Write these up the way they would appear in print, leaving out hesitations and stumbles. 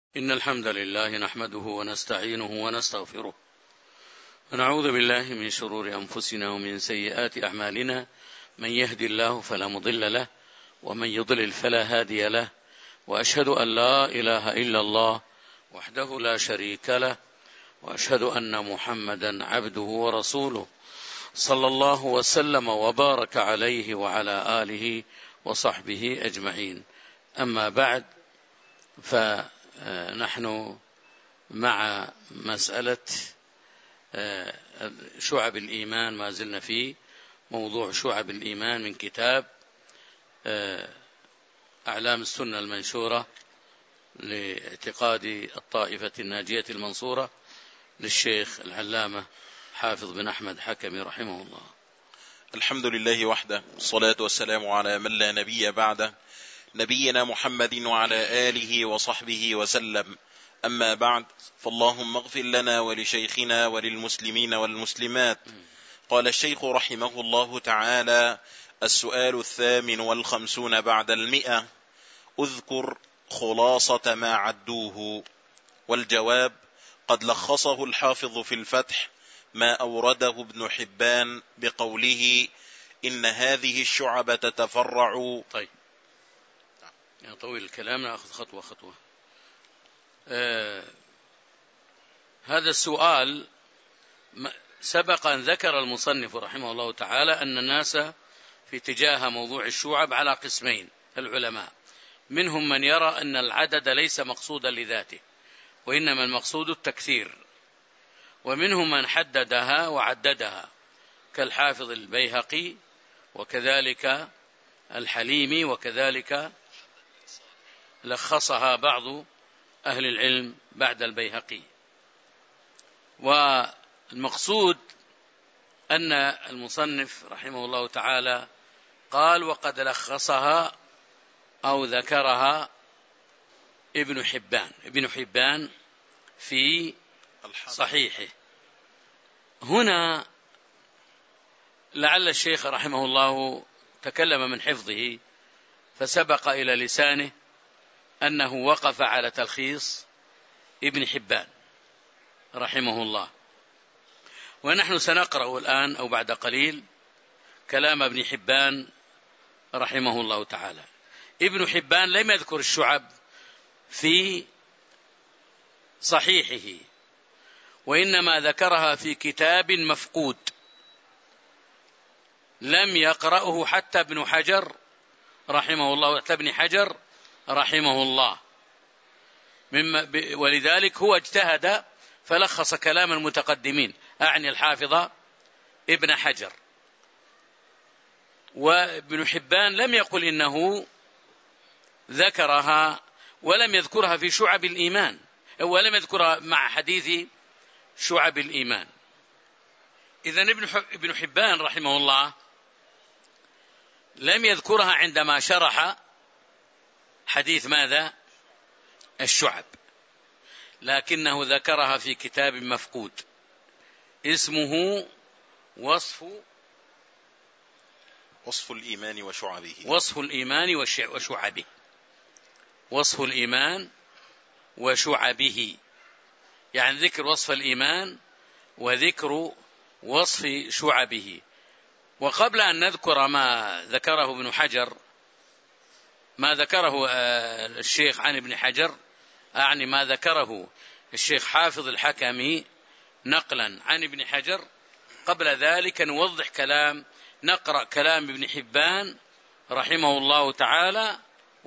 إن الحمد لله نحمده ونستعينه ونستغفره ونعوذ بالله من شرور أنفسنا ومن سيئات أعمالنا. من يهدي الله فلا مضل له ومن يضلل فلا هادي له، وأشهد أن لا إله إلا الله وحده لا شريك له، وأشهد أن محمدا عبده ورسوله صلى الله وسلم وبارك عليه وعلى آله وصحبه أجمعين. أما بعد، فنحن مع مسألة شعب الإيمان، ما زلنا في موضوع شعب الإيمان من كتاب أعلام السنة المنشورة لاعتقاد الطائفة الناجية المنصورة للشيخ العلامة حافظ بن أحمد حكمي رحمه الله. الحمد لله وحده، الصلاة والسلام على من لا نبي بعده، نبينا محمد وعلى آله وصحبه وسلم. أما بعد، فاللهم اغفر لنا ولشيخنا وللمسلمين والمسلمات. قال الشيخ رحمه الله تعالى: السؤال 58 بعد 100: اذكر خلاصة ما عدوه. والجواب: قد لخصه الحافظ في الفتح ما أورده ابن حبان بقوله: إن هذه الشعب تتفرع. طيب، يعني طويل الكلام، نأخذ خطوة خطوة. هذا السؤال سبق أن ذكر المصنف رحمه الله تعالى أن الناس في تجاه موضوع الشعب على قسمين العلماء، منهم من يرى أن العدد ليس مقصودا لذاته وإنما المقصود التكثير، ومنهم من حددها وعددها كالحافظ البيهقي وكذلك الحليمي، وكذلك لخصها بعض أهل العلم بعد البيهقي. والمقصود أن المصنف رحمه الله تعالى قال: وقد لخصها أو ذكرها ابن حبان في صحيحه. هنا لعل الشيخ رحمه الله تكلم من حفظه، فسبق إلى لسانه أنه وقف على تلخيص ابن حبان رحمه الله، ونحن سنقرأ الآن أو بعد قليل كلام ابن حبان رحمه الله تعالى. ابن حبان لم يذكر الشعب في صحيحه، وإنما ذكرها في كتاب مفقود لم يقرأه حتى ابن حجر رحمه الله، حتى ابن حجر رحمه الله، ولذلك هو اجتهد فلخص كلام المتقدمين، أعني الحافظ ابن حجر. وابن حبان لم يقل إنه ذكرها ولم يذكرها في شعب الإيمان، ولم يذكرها مع حديث شعب الإيمان. إذن ابن حبان رحمه الله لم يذكرها عندما شرح حديث ماذا؟ الشعب، لكنه ذكرها في كتاب مفقود اسمه وصف الإيمان وشعبه. وصف الإيمان وشعبه. وصف الإيمان وشعبه، يعني ذكر وصف الإيمان وذكر وصف شعبه. وقبل أن نذكر ما ذكره ابن حجر، ما ذكره الشيخ عن ابن حجر، أعني ما ذكره الشيخ حافظ الحكمي نقلا عن ابن حجر، قبل ذلك نقرأ كلام ابن حبان رحمه الله تعالى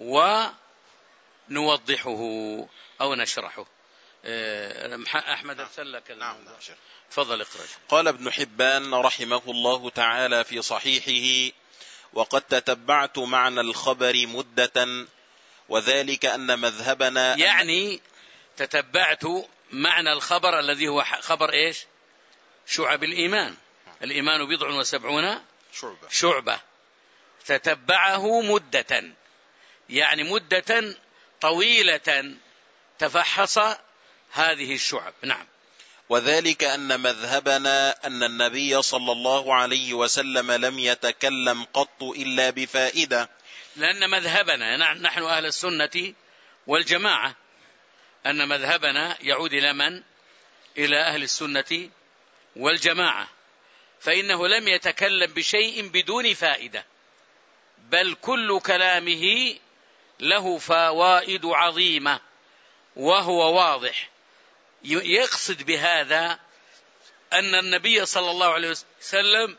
ونوضحه أو نشرحه. أحمد أرسل لك. نعم. فضل اقرأ. قال ابن حبان رحمه الله تعالى في صحيحه: وقد تتبعت معنى الخبر مدة، وذلك أن مذهبنا، يعني تتبعت معنى الخبر الذي هو خبر إيش؟ شعب الإيمان. الإيمان 77 شعبة. تتبعه مدة، يعني مدة طويلة تفحص هذه الشعب. نعم. وذلك أن مذهبنا أن النبي صلى الله عليه وسلم لم يتكلم قط إلا بفائدة. لأن مذهبنا نحن أهل السنة والجماعة، أن مذهبنا يعود إلى من؟ إلى أهل السنة والجماعة، فإنه لم يتكلم بشيء بدون فائدة، بل كل كلامه له فوائد عظيمة وهو واضح. يقصد بهذا أن النبي صلى الله عليه وسلم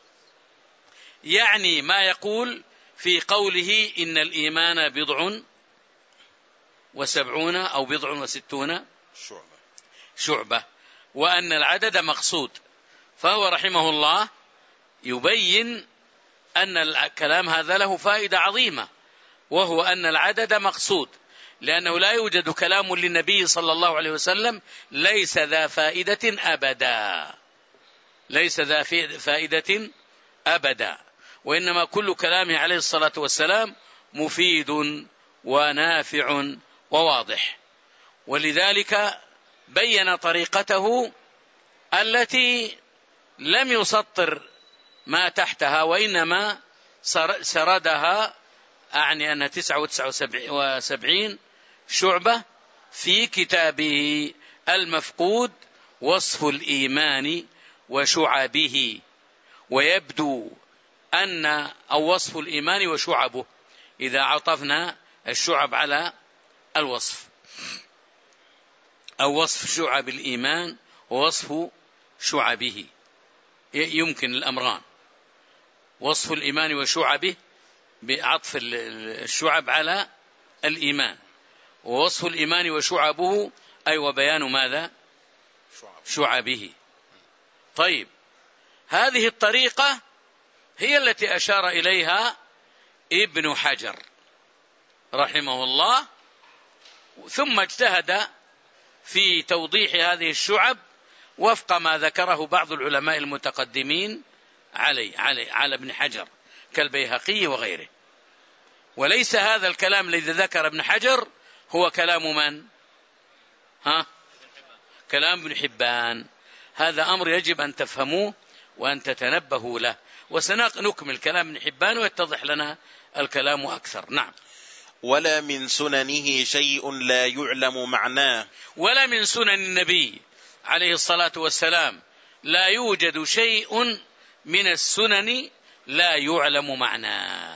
يعني ما يقول في قوله إن الإيمان 70 أو 60 شعبة، وأن العدد مقصود. فهو رحمه الله يبين أن الكلام هذا له فائدة عظيمة، وهو أن العدد مقصود، لأنه لا يوجد كلام للنبي صلى الله عليه وسلم ليس ذا فائدة أبدا، ليس ذا فائدة أبدا، وإنما كل كلامه عليه الصلاة والسلام مفيد ونافع وواضح. ولذلك بين طريقته التي لم يسطر ما تحتها، وإنما سردها، أعني أن 79 شعبة في كتابه المفقود وصف الإيمان وشعبه. ويبدو أن أو وصف الإيمان وشعبه إذا عطفنا الشعب على الوصف، أو وصف شعب الإيمان ووصف شعبه، يمكن الأمران، وصف الإيمان وشعبه بعطف الشعب على الإيمان، ووصف الإيمان وشعبه أي وبيان ماذا؟ شعبه. طيب، هذه الطريقة هي التي أشار إليها ابن حجر رحمه الله، ثم اجتهد في توضيح هذه الشعب وفق ما ذكره بعض العلماء المتقدمين على ابن حجر كالبيهقي وغيره. وليس هذا الكلام الذي ذكر ابن حجر هو كلام من؟ كلام ابن حبان. هذا أمر يجب أن تفهموه وأن تتنبهوا له، وسنكمل كلام ابن حبان ويتضح لنا الكلام أكثر. نعم. ولا من سننه شيء لا يعلم معناه. ولا من سنن النبي عليه الصلاة والسلام لا يوجد شيء من السنن لا يعلم معناه،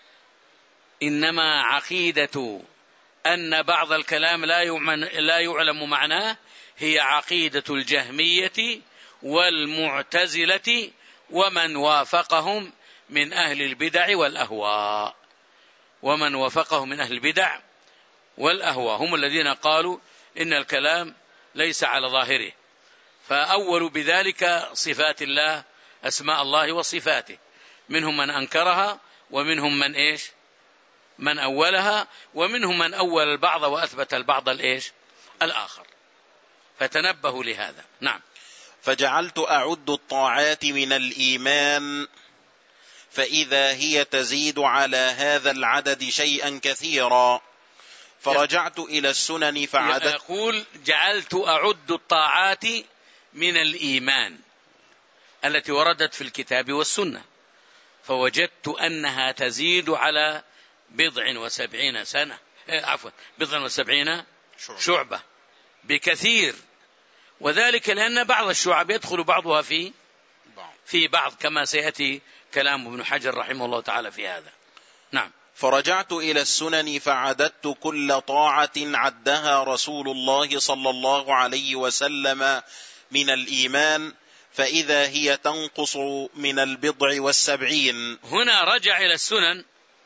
إنما عقيدة أن بعض الكلام لا يعلم معناه هي عقيدة الجهمية والمعتزلة ومن وافقهم من أهل البدع والأهواء. ومن وافقهم من أهل البدع والأهواء هم الذين قالوا إن الكلام ليس على ظاهره، فأولوا بذلك صفات الله، أسماء الله وصفاته، منهم من أنكرها ومنهم من أولها، ومنهم من أول البعض وأثبت البعض الآخر. فتنبهوا لهذا. نعم. فجعلت أعد الطاعات من الإيمان فإذا هي تزيد على هذا العدد شيئا كثيرا، فرجعت إلى السنن فعددت. يقول جعلت أعد الطاعات من الإيمان التي وردت في الكتاب والسنة، فوجدت أنها تزيد على 70 سنة، 70 شعبة بكثير، وذلك لأن بعض الشعب يدخل بعضها في بعض، كما سيأتي كلام ابن حجر رحمه الله تعالى في هذا. نعم. فرجعت إلى السنن فعددت كل طاعة عدها رسول الله صلى الله عليه وسلم من الإيمان فإذا هي تنقص من 70. هنا رجع إلى السنن.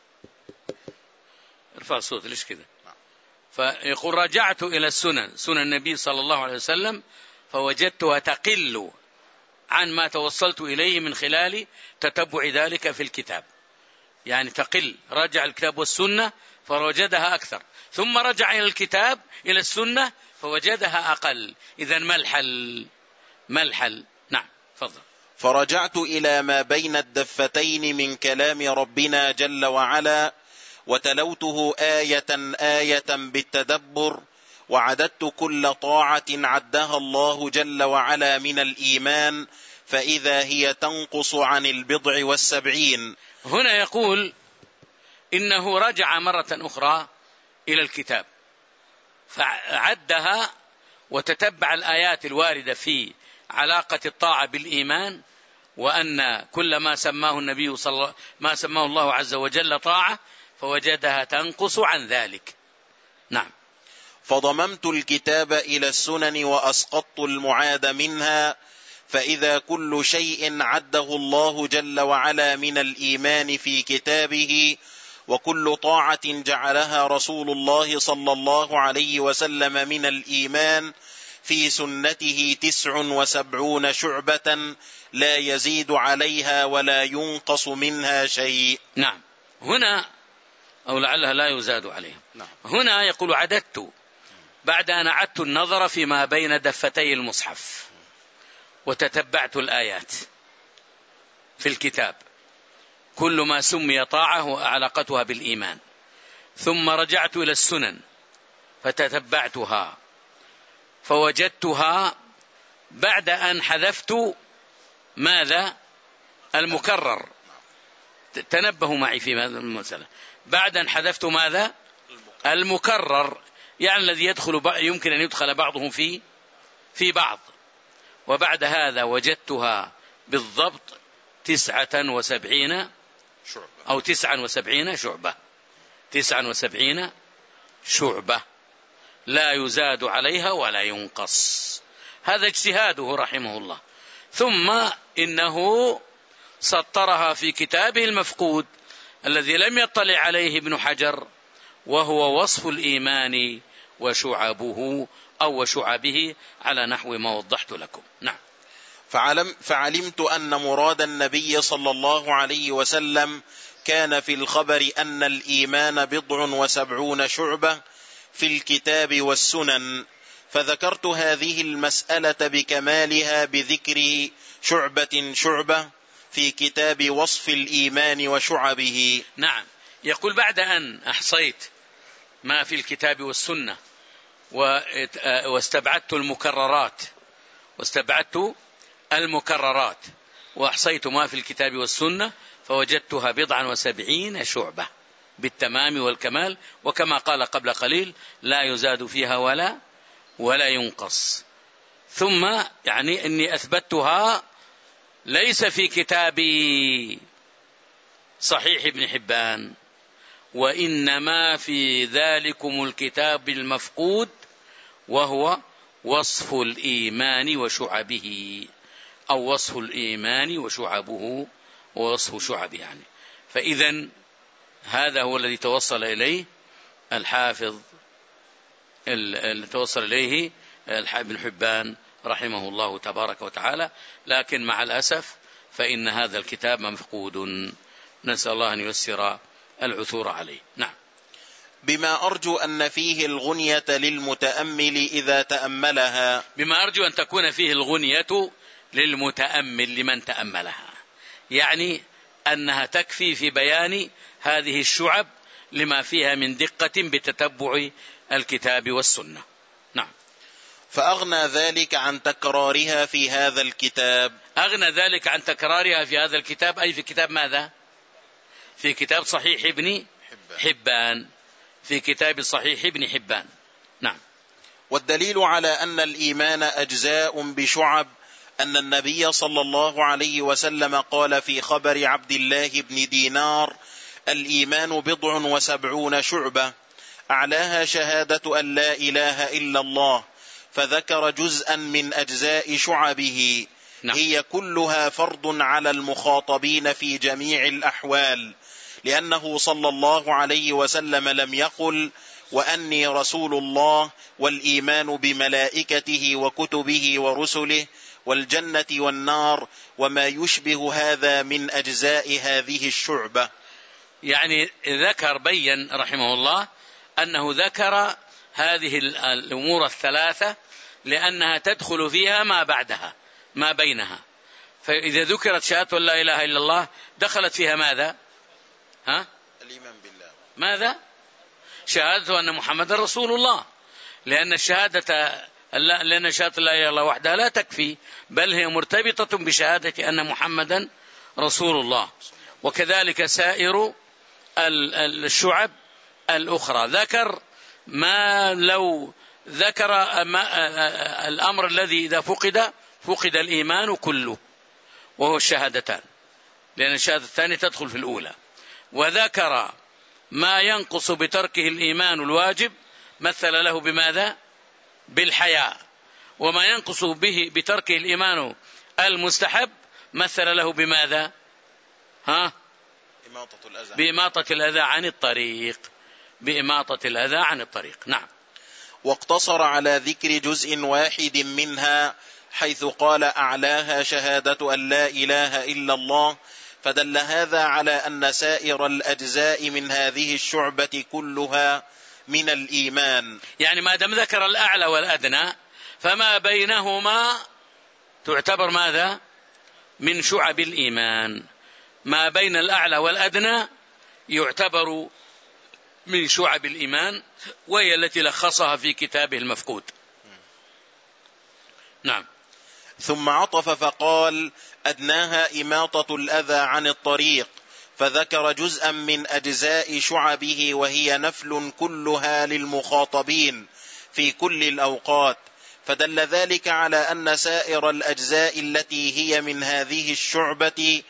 ارفع الصوت ليش كذا. فيقول رجعت إلى السنن، سنن النبي صلى الله عليه وسلم، فوجدتها تقل عن ما توصلت إليه من خلال تتبع ذلك في الكتاب، يعني تقل. رجع الكتاب والسنة فوجدها أكثر، ثم رجع إلى الكتاب إلى السنة فوجدها أقل. إذن ما الحل؟ نعم، فضل. فرجعت إلى ما بين الدفتين من كلام ربنا جل وعلا وتلوته آية بالتدبر، وعددت كل طاعة عدها الله جل وعلا من الإيمان فإذا هي تنقص عن 70. هنا يقول إنه رجع مرة أخرى إلى الكتاب فعدها وتتبع الآيات الواردة في علاقة الطاعة بالإيمان، وأن كل ما سماه النبي ما سماه الله عز وجل طاعة فوجدها تنقص عن ذلك. نعم. فضممت الكتاب إلى السنن وأسقطت المعاد منها، فإذا كل شيء عده الله جل وعلا من الإيمان في كتابه، وكل طاعة جعلها رسول الله صلى الله عليه وسلم من الإيمان في سنته 79 شعبة لا يزيد عليها ولا ينقص منها شيء. نعم. هنا أو لعلها لا يزاد عليها. نعم. هنا يقول عددت بعد أن أعدت النظر فيما بين دفتي المصحف وتتبعت الآيات في الكتاب كل ما سمي طاعة وعلاقتها بالإيمان، ثم رجعت إلى السنن فتتبعتها فوجدتها بعد أن حذفت ماذا؟ المكرر. تنبهوا معي في هذه المسألة. بعد أن حذفت ماذا؟ المكرر، يعني الذي يدخل يمكن أن يدخل بعضهم في بعض. وبعد هذا وجدتها بالضبط 79 شعبة أو 79 شعبة، 79 شعبة لا يزاد عليها ولا ينقص. هذا اجتهاده رحمه الله. ثم إنه سطرها في كتابه المفقود الذي لم يطلع عليه ابن حجر، وهو وصف الإيمان وشعبه أو وشعبه على نحو ما وضحت لكم. نعم. فعلمت أن مراد النبي صلى الله عليه وسلم كان في الخبر أن الإيمان 79 شعبة في الكتاب والسنن، فذكرت هذه المسألة بكمالها بذكر شعبة شعبة في كتاب وصف الإيمان وشعبه. نعم. يقول بعد أن أحصيت ما في الكتاب والسنة واستبعدت المكررات وأحصيت ما في الكتاب والسنة فوجدتها 79 شعبة بالتمام والكمال، وكما قال قبل قليل لا يزاد فيها ولا ينقص. ثم يعني أني أثبتها ليس في كتاب صحيح ابن حبان، وإنما في ذلكم الكتاب المفقود وهو وصف الإيمان وشعبه، أو وصف الإيمان وشعبه ووصف شعبه يعني. فإذن هذا هو الذي توصل إليه الحافظ، توصل إليه ابن حبان رحمه الله تبارك وتعالى، لكن مع الأسف فإن هذا الكتاب مفقود، نسأل الله أن ييسر العثور عليه. نعم. بما أرجو أن فيه الغنية للمتأمل إذا تأملها. بما أرجو أن تكون فيه الغنية للمتأمل لمن تأملها، يعني أنها تكفي في بيان هذه الشعب لما فيها من دقة بتتبع الكتاب والسنة. نعم. فأغنى ذلك عن تكرارها في هذا الكتاب. أغنى ذلك عن تكرارها في هذا الكتاب، أي في كتاب ماذا؟ في كتاب صحيح ابن حبان. في كتاب صحيح ابن حبان. نعم. والدليل على أن الإيمان أجزاء بشعب أن النبي صلى الله عليه وسلم قال في خبر عبد الله بن دينار: الإيمان 79 شعبة، أعلاها شهادة أن لا إله إلا الله، فذكر جزءا من أجزاء شعبه. نعم. هي كلها فرض على المخاطبين في جميع الأحوال، لأنه صلى الله عليه وسلم لم يقل: وأني رسول الله، والإيمان بملائكته وكتبه ورسله والجنة والنار وما يشبه هذا من أجزاء هذه الشعبة. يعني بين رحمه الله أنه ذكر هذه الأمور الثلاثة لأنها تدخل فيها ما بعدها ما بينها. فإذا ذكرت شهادة لا إله إلا الله دخلت فيها ماذا؟ الإيمان بالله. ماذا؟ شهادة أن محمد رسول الله، لأن شهادة لا إله إلا الله وحدها لا تكفي، بل هي مرتبطة بشهادة أن محمدا رسول الله. وكذلك سائر الشعب الأخرى. ذكر ما لو ذكر الأمر الذي إذا فقد الإيمان كله، وهو الشهادتان، لأن الشهادة الثانية تدخل في الأولى. وذكر ما ينقص بتركه الإيمان الواجب، مثل له بماذا؟ بالحياء. وما ينقص به بتركه الإيمان المستحب مثل له بماذا؟ بإماطة الأذى عن الطريق. بإماطة الأذى عن الطريق. نعم. واقتصر على ذكر جزء واحد منها، حيث قال أعلاها شهادة أن لا إله إلا الله، فدل هذا على أن سائر الأجزاء من هذه الشعبة كلها من الإيمان. يعني ما دام ذكر الأعلى والأدنى فما بينهما تعتبر ماذا؟ من شعب الإيمان. ما بين الأعلى والأدنى يعتبر من شعب الإيمان، وهي التي لخصها في كتابه المفقود. نعم. ثم عطف فقال: أدناها إماطة الأذى عن الطريق، فذكر جزءا من أجزاء شعبه، وهي نفل كلها للمخاطبين في كل الأوقات، فدل ذلك على أن سائر الأجزاء التي هي من هذه الشعبة،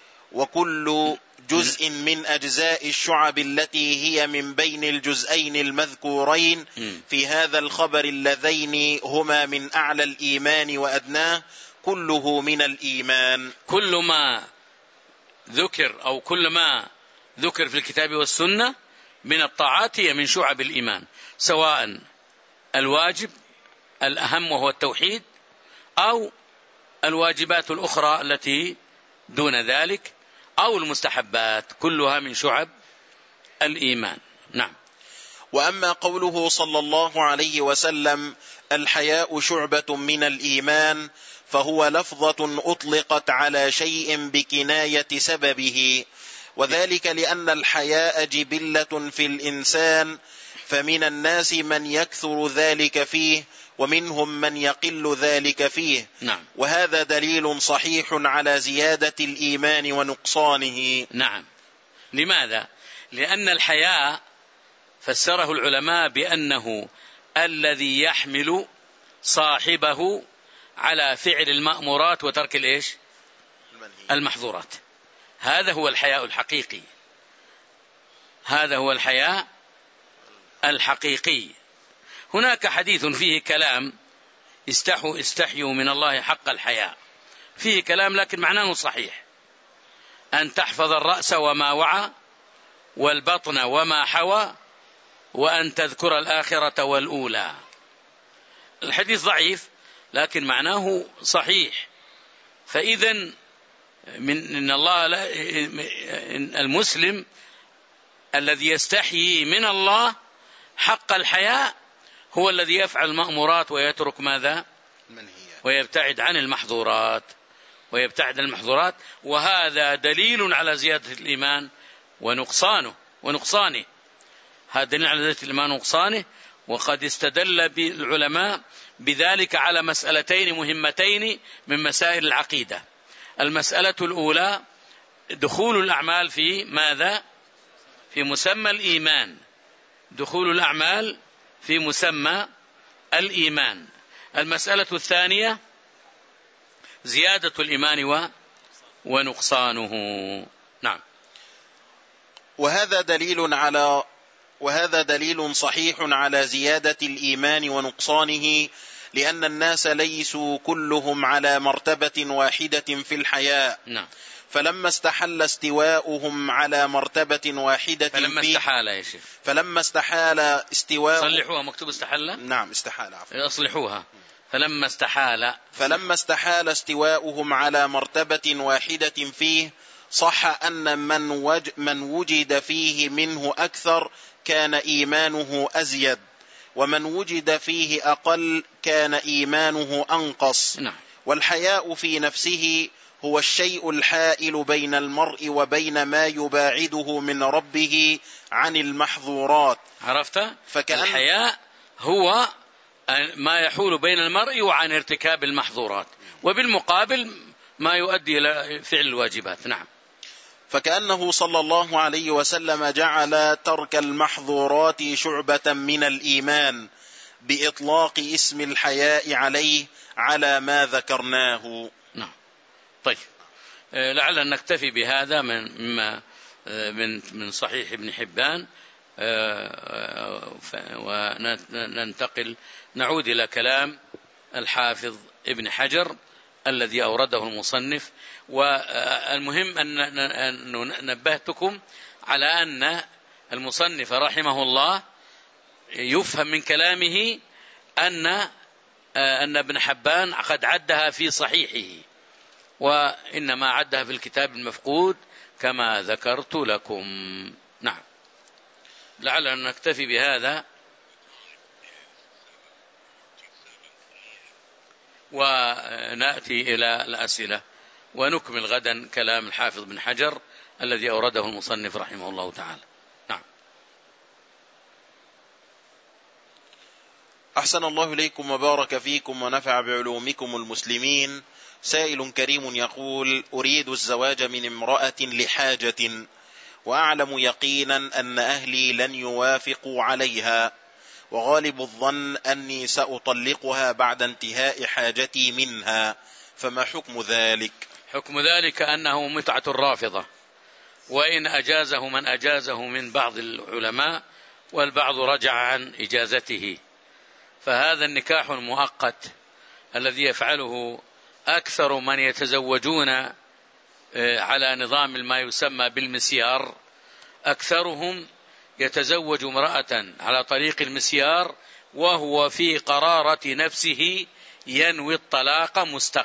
وكل جزء من أجزاء الشعب التي هي من بين الجزئين المذكورين في هذا الخبر اللذين هما من أعلى الإيمان وأدناه، كله من الإيمان. كل ما ذكر أو كل ما ذكر في الكتاب والسنة من الطاعات هي من شعب الإيمان، سواء الواجب الأهم وهو التوحيد، أو الواجبات الأخرى التي دون ذلك، أو المستحبات، كلها من شعب الإيمان. نعم. وأما قوله صلى الله عليه وسلم: الحياء شعبة من الإيمان، فهو لفظة أطلقت على شيء بكناية سببه، وذلك لأن الحياء جبلة في الإنسان، فمن الناس من يكثر ذلك فيه، ومنهم من يقل ذلك فيه. نعم. وهذا دليل صحيح على زيادة الإيمان ونقصانه. نعم. لماذا؟ لأن الحياء فسره العلماء بأنه الذي يحمل صاحبه على فعل المأمورات وترك الإيش؟ المحظورات. هذا هو الحياء الحقيقي. هذا هو الحياء الحقيقي. هناك حديث فيه كلام: استحيوا من الله حق الحياء، فيه كلام لكن معناه صحيح: أن تحفظ الرأس وما وعى، والبطن وما حوى، وأن تذكر الآخرة والأولى. الحديث ضعيف لكن معناه صحيح. فإذا من الله المسلم الذي يستحيي من الله حق الحياء هو الذي يفعل المأمورات ويترك ماذا؟ ويبتعد عن المحظورات. وهذا دليل على زيادة الإيمان ونقصانه. هذا دليل على زيادة الإيمان ونقصانه. وقد استدل العلماء بذلك على مسألتين مهمتين من مسائل العقيدة. المسألة الأولى دخول الأعمال في ماذا؟ في مسمى الإيمان. دخول الأعمال في مسمى الإيمان. المسألة الثانية زيادة الإيمان ونقصانه. نعم. وهذا دليل صحيح على زيادة الإيمان ونقصانه، لأن الناس ليسوا كلهم على مرتبة واحدة في الحياء. نعم. فلما استحل استواؤهم على مرتبة واحدة فلما استحال استواء. صلحوها، مكتوب استحل. نعم استحال، عفوا. أصلحوها. فلما استحال استواؤهم على مرتبة واحدة فيه، صح أن من وجد فيه منه أكثر كان إيمانه أزيد، ومن وجد فيه أقل كان إيمانه أنقص. نعم. والحياء في نفسه هو الشيء الحائل بين المرء وبين ما يباعده من ربه عن المحظورات. عرفت؟ الحياء هو ما يحول بين المرء وعن ارتكاب المحظورات، وبالمقابل ما يؤدي إلى فعل الواجبات. نعم. فكأنه صلى الله عليه وسلم جعل ترك المحظورات شعبة من الإيمان بإطلاق اسم الحياء عليه على ما ذكرناه. نعم. طيب، لعل نكتفي بهذا من صحيح ابن حبان، وننتقل نعود إلى كلام الحافظ ابن حجر الذي أورده المصنف. والمهم أن نبهتكم على أن المصنف رحمه الله يفهم من كلامه أن ابن حبان قد عدها في صحيحه، وإنما عدها في الكتاب المفقود كما ذكرت لكم. نعم، لعلنا نكتفي بهذا، ونأتي إلى الأسئلة ونكمل غدا كلام الحافظ بن حجر الذي أورده المصنف رحمه الله تعالى. نعم. أحسن الله إليكم وبارك فيكم ونفع بعلومكم المسلمين. سائل كريم يقول: أريد الزواج من امرأة لحاجة، وأعلم يقينا أن أهلي لن يوافقوا عليها، وغالب الظن أني سأطلقها بعد انتهاء حاجتي منها، فما حكم ذلك؟ حكم ذلك أنه متعة الرافضة، وإن أجازه من أجازه من بعض العلماء، والبعض رجع عن إجازته. فهذا النكاح المؤقت الذي يفعله أكثر من يتزوجون على نظام ما يسمى بالمسيار، أكثرهم يتزوج امرأة على طريق المسيار وهو في قرارة نفسه ينوي الطلاق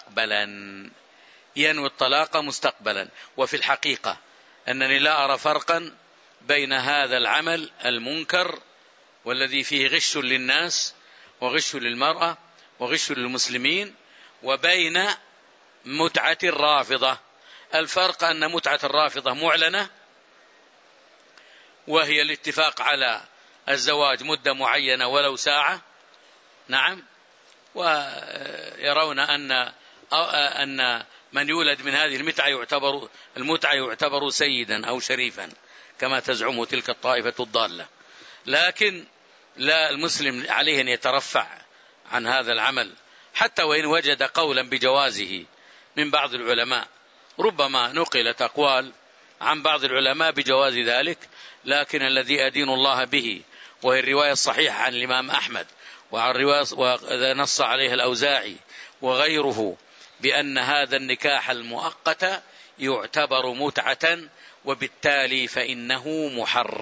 مستقبلا. وفي الحقيقة أنني لا أرى فرقا بين هذا العمل المنكر والذي فيه غش للناس وغش للمرأة وغش للمسلمين وبين متعة الرافضة. الفرق أن متعة الرافضة معلنة، وهي الاتفاق على الزواج مدة معينة ولو ساعة. نعم. ويرون أن من يولد من هذه المتعة يعتبر سيدا أو شريفا كما تزعم تلك الطائفة الضالة. لكن لا، المسلم عليه أن يترفع عن هذا العمل حتى وإن وجد قولا بجوازه من بعض العلماء. ربما نقلت أقوال عن بعض العلماء بجواز ذلك، لكن الذي أدين الله به وهي الرواية الصحيحة عن الإمام أحمد، وعن رواية ونص عليها الأوزاعي وغيره بأن هذا النكاح المؤقت يعتبر متعة، وبالتالي فإنه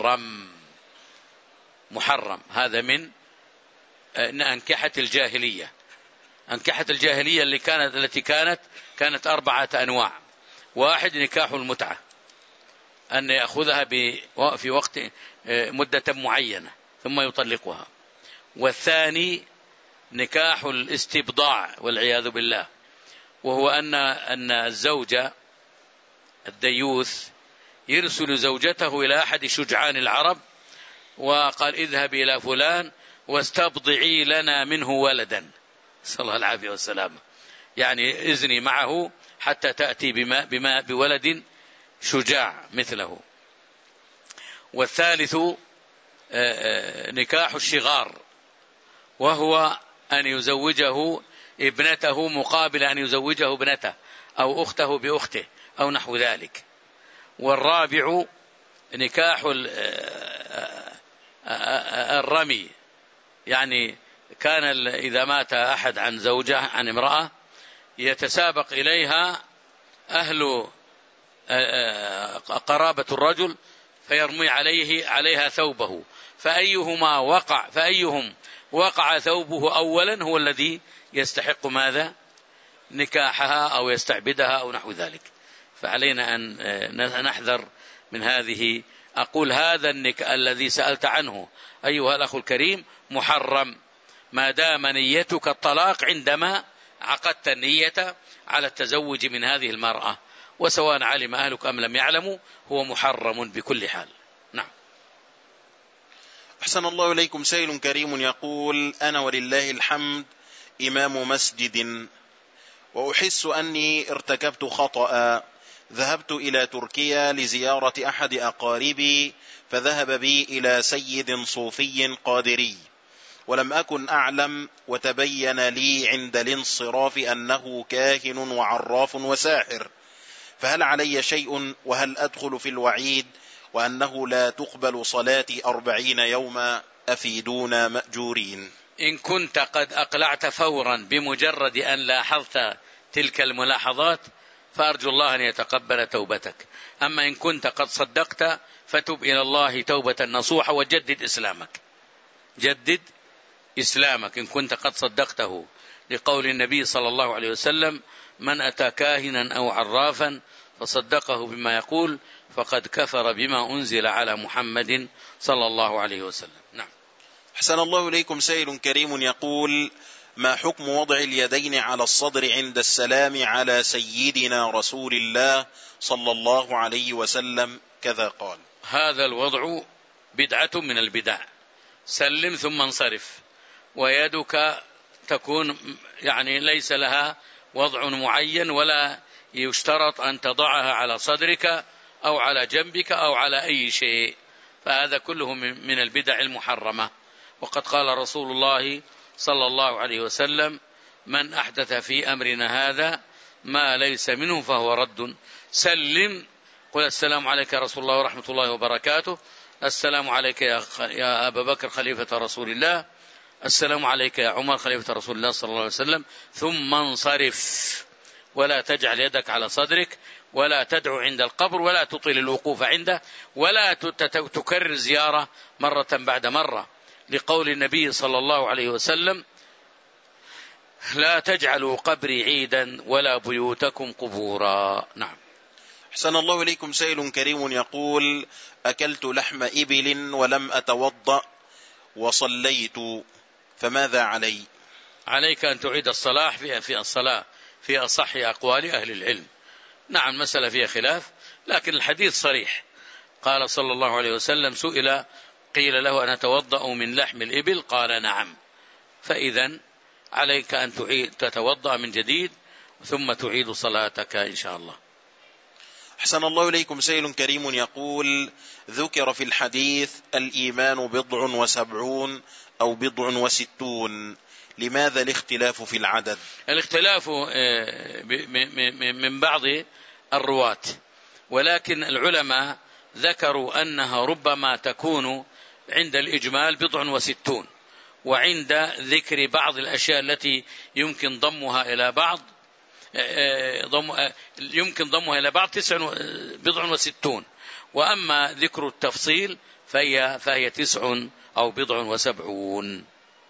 محرم. هذا من أنكحة الجاهلية. أنكحة الجاهلية التي كانت 4 أنواع. 1 نكاح المتعة، أن يأخذها في وقت مدة معينة ثم يطلقها. والثاني نكاح الاستبضاع والعياذ بالله، وهو أن الزوج الديوث يرسل زوجته إلى أحد شجعان العرب وقال: اذهب إلى فلان واستبضعي لنا منه ولدا، صلى الله العافية والسلام، يعني إذني معه حتى تأتي بولد شجاع مثله. والثالث نكاح الشغار، وهو أن يزوجه ابنته مقابل أن يزوجه ابنته أو أخته بأخته أو نحو ذلك. والرابع نكاح الرمي، يعني كان إذا مات أحد عن زوجة عن امرأة يتسابق إليها أهل قرابة الرجل فيرمي عليها ثوبه، فأيهم وقع ثوبه أولا هو الذي يستحق ماذا؟ نكاحها أو يستعبدها أو نحو ذلك. فعلينا أن نحذر من هذه. أقول هذا النكاح الذي سألت عنه أيها الأخ الكريم محرم، ما دام نيتك الطلاق عندما عقدت النية على التزوج من هذه المرأة، وسواء علم أهلك أم لم يعلموا هو محرم بكل حال. نعم. أحسن الله إليكم. سائل كريم يقول: أنا ولله الحمد إمام مسجد، وأحس أني ارتكبت خطأ، ذهبت إلى تركيا لزيارة أحد أقاربي، فذهب بي إلى سيد صوفي قادري، ولم أكن أعلم، وتبين لي عند الانصراف أنه كاهن وعراف وساحر، فهل علي شيء؟ وهل أدخل في الوعيد وأنه لا تقبل صلاتي 40 يوما؟ أفيدونا مأجورين. إن كنت قد أقلعت فورا بمجرد أن لاحظت تلك الملاحظات فأرجو الله أن يتقبل توبتك. أما إن كنت قد صدقت فتب إلى الله توبة نصوحة وجدد إسلامك. جدد إسلامك إن كنت قد صدقته، لقول النبي صلى الله عليه وسلم: من أتى كاهنا أو عرافا فصدقه بما يقول فقد كفر بما أنزل على محمد صلى الله عليه وسلم. نعم. أحسن الله إليكم. سائل كريم يقول: ما حكم وضع اليدين على الصدر عند السلام على سيدنا رسول الله صلى الله عليه وسلم كذا قال؟ هذا الوضع بدعة من البدع. سلم ثم انصرف، ويدك تكون ليس لها وضع معين، ولا يشترط أن تضعها على صدرك أو على جنبك أو على أي شيء، فهذا كله من البدع المحرمة. وقد قال رسول الله صلى الله عليه وسلم: من أحدث في أمرنا هذا ما ليس منه فهو رد. سلم، قل: السلام عليك يا رسول الله ورحمة الله وبركاته، السلام عليك يا أبا بكر خليفة رسول الله، السلام عليك يا عمر خليفة رسول الله صلى الله عليه وسلم، ثم انصرف. ولا تجعل يدك على صدرك، ولا تدعو عند القبر، ولا تطيل الوقوف عنده، ولا تكرر زيارة مرة بعد مرة، لقول النبي صلى الله عليه وسلم: لا تجعلوا قبري عيدا ولا بيوتكم قبورا. نعم. أحسن الله إليكم. سائل كريم يقول: أكلت لحم إبل ولم أتوضأ وصليت، فماذا علي؟ عليك أن تعيد الصلاة في الصلاة في أصح أقوال أهل العلم. نعم، مسألة فيها خلاف، لكن الحديث صريح. قال صلى الله عليه وسلم: سئل قيل له: أنا أتوضأ من لحم الإبل؟ قال: نعم. فإذا عليك أن تتوضأ من جديد ثم تعيد صلاتك إن شاء الله. أحسن الله إليكم. سائل كريم يقول: ذكر في الحديث الإيمان 70 أو 60، لماذا الاختلاف في العدد؟ الاختلاف من بعض الرواة، ولكن العلماء ذكروا أنها ربما تكون عند الإجمال 69، وعند ذكر بعض الأشياء التي يمكن ضمها إلى بعض 69، وأما ذكر التفصيل فهي 9 أو 70.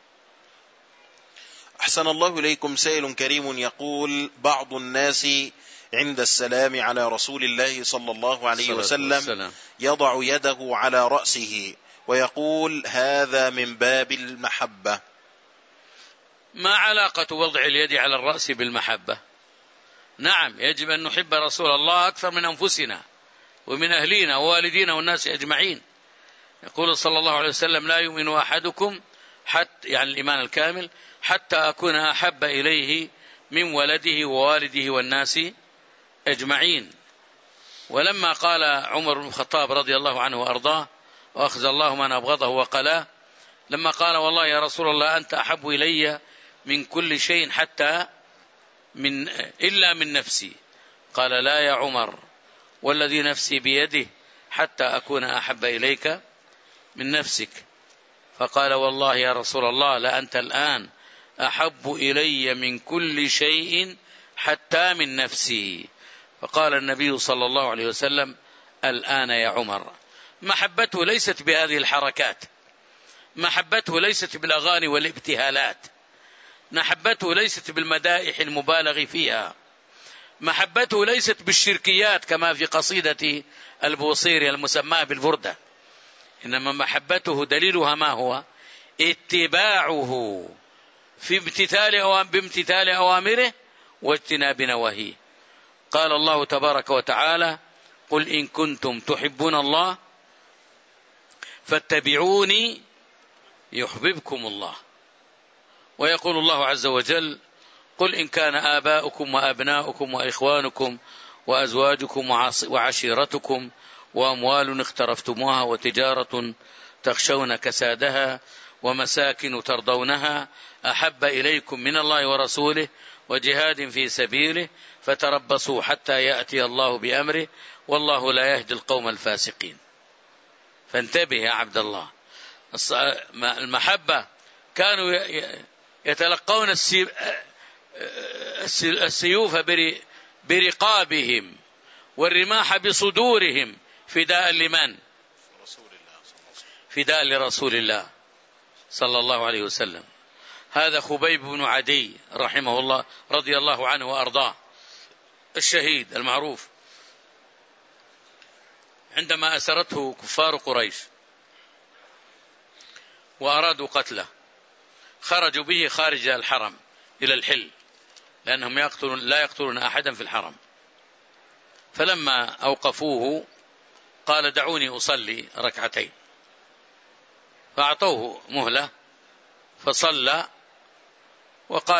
أحسن الله إليكم. سائل كريم يقول: بعض الناس عند السلام على رسول الله صلى الله عليه وسلم يضع يده على رأسه ويقول: هذا من باب المحبة. ما علاقة وضع اليد على الرأس بالمحبة؟ نعم، يجب أن نحب رسول الله أكثر من أنفسنا ومن أهلنا ووالدينا والناس أجمعين. يقول صلى الله عليه وسلم: لا يؤمن أحدكم حتى الإيمان الكامل حتى أكون أحب إليه من ولده ووالده والناس أجمعين. ولما قال عمر بن الخطاب رضي الله عنه وأرضاه: وأخذ الله من أبغضه وقلاه، لما قال: والله يا رسول الله أنت أحب إلي من كل شيء حتى إلا من نفسي، قال: لا يا عمر، والذي نفسي بيده حتى أكون أحب إليك من نفسك. فقال: والله يا رسول الله لأنت الآن أحب إلي من كل شيء حتى من نفسي. فقال النبي صلى الله عليه وسلم: الآن يا عمر. محبته ليست بهذه الحركات، محبته ليست بالأغاني والابتهالات، محبته ليست بالمدائح المبالغ فيها، محبته ليست بالشركيات كما في قصيدة البوصيري المسماة بالبردة، إنما محبته دليلها ما هو؟ اتباعه بامتثال أوامره واجتناب نواهيه. قال الله تبارك وتعالى: قل إن كنتم تحبون الله فاتبعوني يحببكم الله. ويقول الله عز وجل: قل إن كان آباؤكم وأبناؤكم وإخوانكم وأزواجكم وعشيرتكم وأموال اقترفتموها وتجارة تخشون كسادها ومساكن ترضونها أحب إليكم من الله ورسوله وجهاد في سبيله فتربصوا حتى يأتي الله بأمره والله لا يهدي القوم الفاسقين. فانتبه يا عبد الله، المحبة كانوا يتلقون السيوف برقابهم والرماح بصدورهم فداء لمن؟ فداء لرسول الله صلى الله عليه وسلم. هذا خبيب بن عدي رحمه الله رضي الله عنه وأرضاه الشهيد المعروف، عندما أسرته كفار قريش وأرادوا قتله خرجوا به خارج الحرم إلى الحل، لأنهم لا يقتلون أحدا في الحرم. فلما أوقفوه قال دعوني أصلي ركعتين، فأعطوه مهلة فصلى وقال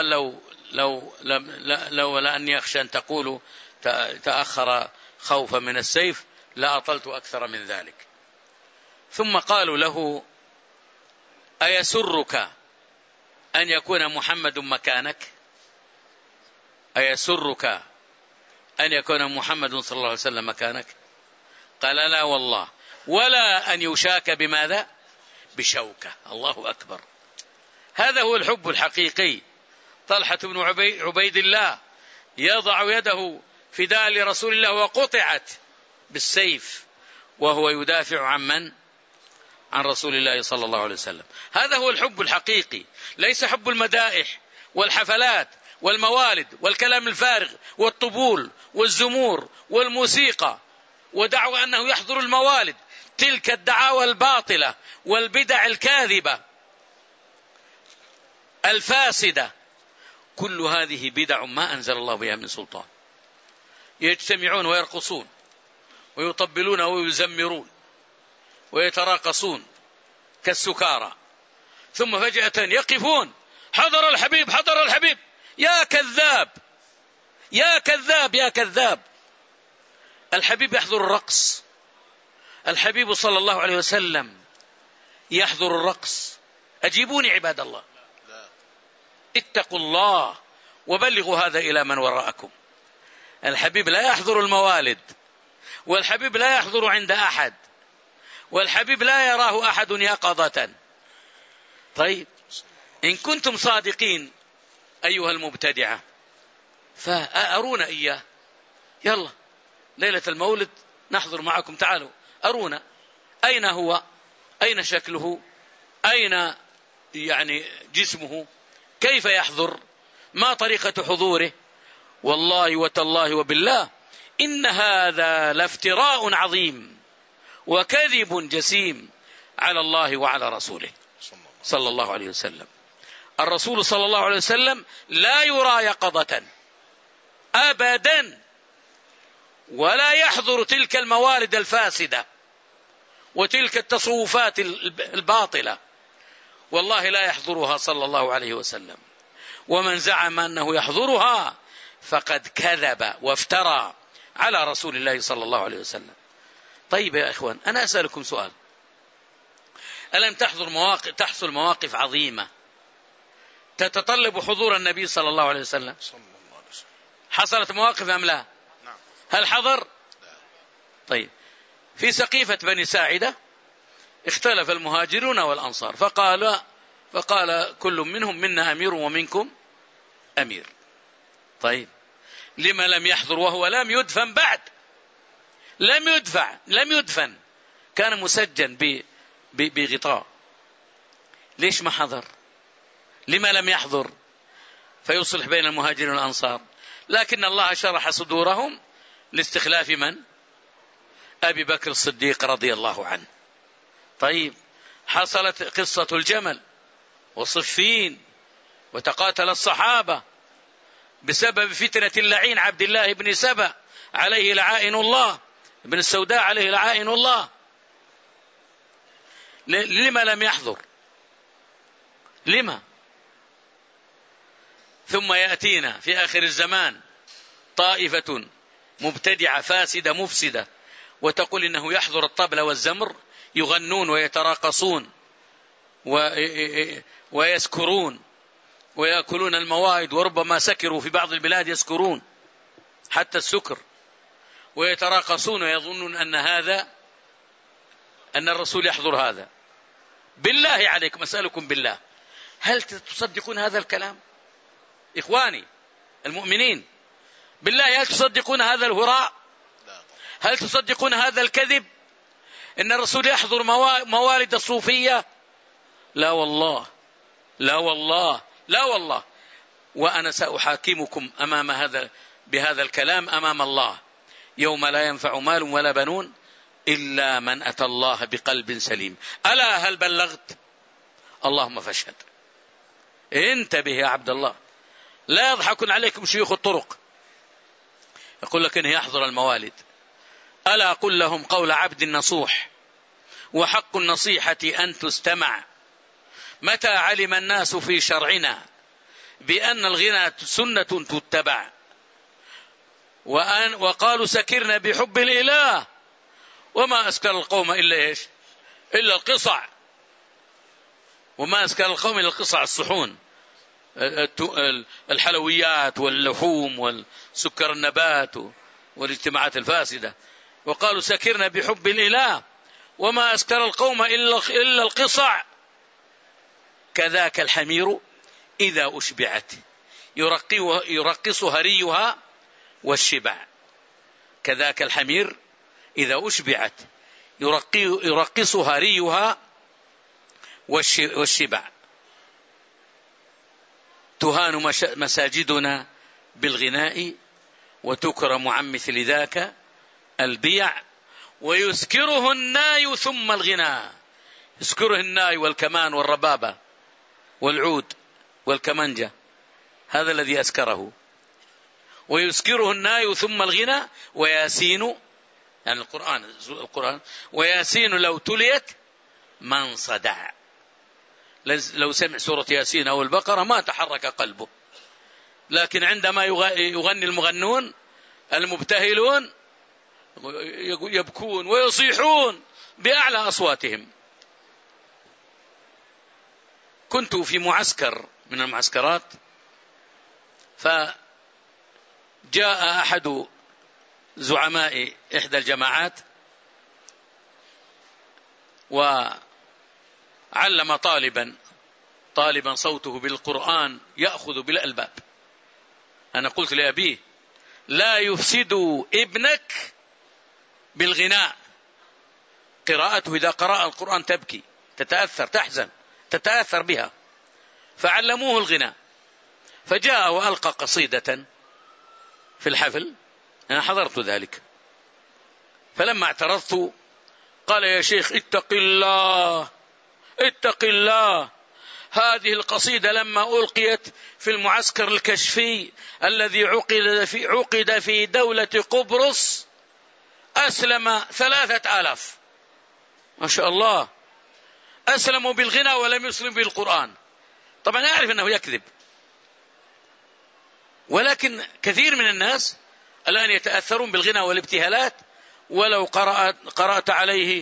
لو لأني يخشى أن تقولوا تأخر خوفا من السيف لا أطلت أكثر من ذلك. ثم قالوا له أيسرك أن يكون محمد مكانك؟ أيسرك أن يكون محمد صلى الله عليه وسلم مكانك؟ قال لا والله، ولا أن يشاك بماذا؟ بشوكة. الله أكبر. هذا هو الحب الحقيقي. طلحة بن عبيد الله يضع يده فداء لرسول الله وقطعت بالسيف وهو يدافع عن من؟ عن رسول الله صلى الله عليه وسلم. هذا هو الحب الحقيقي، ليس حب المدائح والحفلات والموالد والكلام الفارغ والطبول والزمور والموسيقى ودعوى أنه يحضر الموالد. تلك الدعاوى الباطلة والبدع الكاذبة الفاسدة، كل هذه بدع ما أنزل الله بها من سلطان. يجتمعون ويرقصون ويطبلون ويزمرون ويتراقصون كالسكارى، ثم فجأة يقفون حضر الحبيب حضر الحبيب. يا كذاب يا كذاب يا كذاب. الحبيب يحضر الرقص، الحبيب صلى الله عليه وسلم يحضر الرقص. أجيبوني عباد الله، اتقوا الله وبلغوا هذا إلى من وراءكم. الحبيب لا يحضر الموالد، والحبيب لا يحضر عند أحد، والحبيب لا يراه أحد يقظة. طيب إن كنتم صادقين أيها المبتدعة فأرونا إياه، يلا ليلة المولد نحضر معكم، تعالوا أرونا أين هو، أين شكله، أين يعني جسمه، كيف يحضر، ما طريقة حضوره. والله وتالله وبالله إن هذا لافتراء عظيم وكذب جسيم على الله وعلى رسوله صلى الله عليه وسلم. الرسول صلى الله عليه وسلم لا يرى يقظة أبدا، ولا يحضر تلك الموالد الفاسدة وتلك التصوفات الباطلة، والله لا يحضرها صلى الله عليه وسلم. ومن زعم أنه يحضرها فقد كذب وافترى على رسول الله صلى الله عليه وسلم. طيب يا إخوان، أنا أسألكم سؤال، ألم تحصل مواقف عظيمة تتطلب حضور النبي صلى الله عليه وسلم؟ حصلت مواقف أم لا؟ هل حضر؟ طيب في سقيفة بني ساعدة اختلف المهاجرون والأنصار، فقال كل منهم منا أمير ومنكم أمير. طيب لما لم يحضر وهو لم يدفن بعد؟ لم يدفن، كان مسجن بغطاء. ليش ما حضر؟ لما لم يحضر فيصلح بين المهاجرين والأنصار؟ لكن الله شرح صدورهم لاستخلاف من؟ أبي بكر الصديق رضي الله عنه. طيب حصلت قصة الجمل وصفين وتقاتل الصحابة بسبب فتنة اللعين عبد الله بن سبأ عليه لعائن الله، ابن السوداء عليه لعائن الله. لما لم يحضر؟ لما؟ ثم يأتينا في آخر الزمان طائفة مبتدعة فاسدة مفسدة وتقول إنه يحضر الطبل والزمر يغنون ويتراقصون ويسكرون ويأكلون الموائد، وربما سكروا في بعض البلاد يسكرون حتى السكر، ويتراقصون ويظنون أن الرسول يحضر هذا. بالله عليكم أسألكم بالله، هل تصدقون هذا الكلام إخواني المؤمنين؟ بالله هل تصدقون هذا الهراء؟ هل تصدقون هذا الكذب إن الرسول يحضر موالد الصوفية؟ لا والله، لا والله، لا والله. وأنا سأحاكمكم بهذا الكلام أمام الله يوم لا ينفع مال ولا بنون إلا من أتى الله بقلب سليم. ألا هل بلغت؟ اللهم فاشهد. انتبه يا عبد الله، لا يضحكون عليكم شيوخ الطرق يقول لك إنه يحضر الموالد. ألا قل لهم قول عبد نصوح، وحق النصيحة أن تستمع. متى علم الناس في شرعنا بأن الغنى سنة تتبع، وقالوا سكرنا بحب الإله، وما أسكر القوم إلا إيش؟ إلا القصع. وما أسكر القوم إلا القصع، الصحون، الحلويات واللحوم والسكر النبات والاجتماعات الفاسدة. وقالوا سكرنا بحب الإله وما أسكر القوم إلا القصع. كذاك الحمير إذا أشبعت يرقص هريها والشبع. كذاك الحمير إذا أشبعت يرقص هريها والشبع. تهان مساجدنا بالغناء وتكرم عن مثل ذاك البيع، ويسكره الناي ثم الغناء. يسكره الناي والكمان والربابة والعود والكمنجة، هذا الذي أسكره. ويسكره الناي ثم الغنى. وياسين، يعني القرآن وياسين لو تليت من صدع. لو سمع سورة ياسين أو البقرة ما تحرك قلبه، لكن عندما يغني المغنون المبتهلون يبكون ويصيحون بأعلى أصواتهم. كنت في معسكر من المعسكرات، فجاء أحد زعماء إحدى الجماعات وعلم طالبا صوته بالقرآن يأخذ بالألباب. أنا قلت لأبيه لا يفسد ابنك بالغناء. قراءته إذا قرأ القرآن تبكي، تتأثر، تحزن، تتأثر بها. فعلموه الغناء، فجاء وألقى قصيدة في الحفل، أنا حضرت ذلك. فلما اعترضت قال يا شيخ اتق الله اتق الله، هذه القصيدة لما ألقيت في المعسكر الكشفي الذي عقد في دولة قبرص أسلم 3000 ما شاء الله، أسلموا بالغنى ولم يسلموا بالقرآن. طبعا أعرف أنه يكذب، ولكن كثير من الناس الآن يتأثرون بالغنى والابتهالات. ولو قرأت عليه،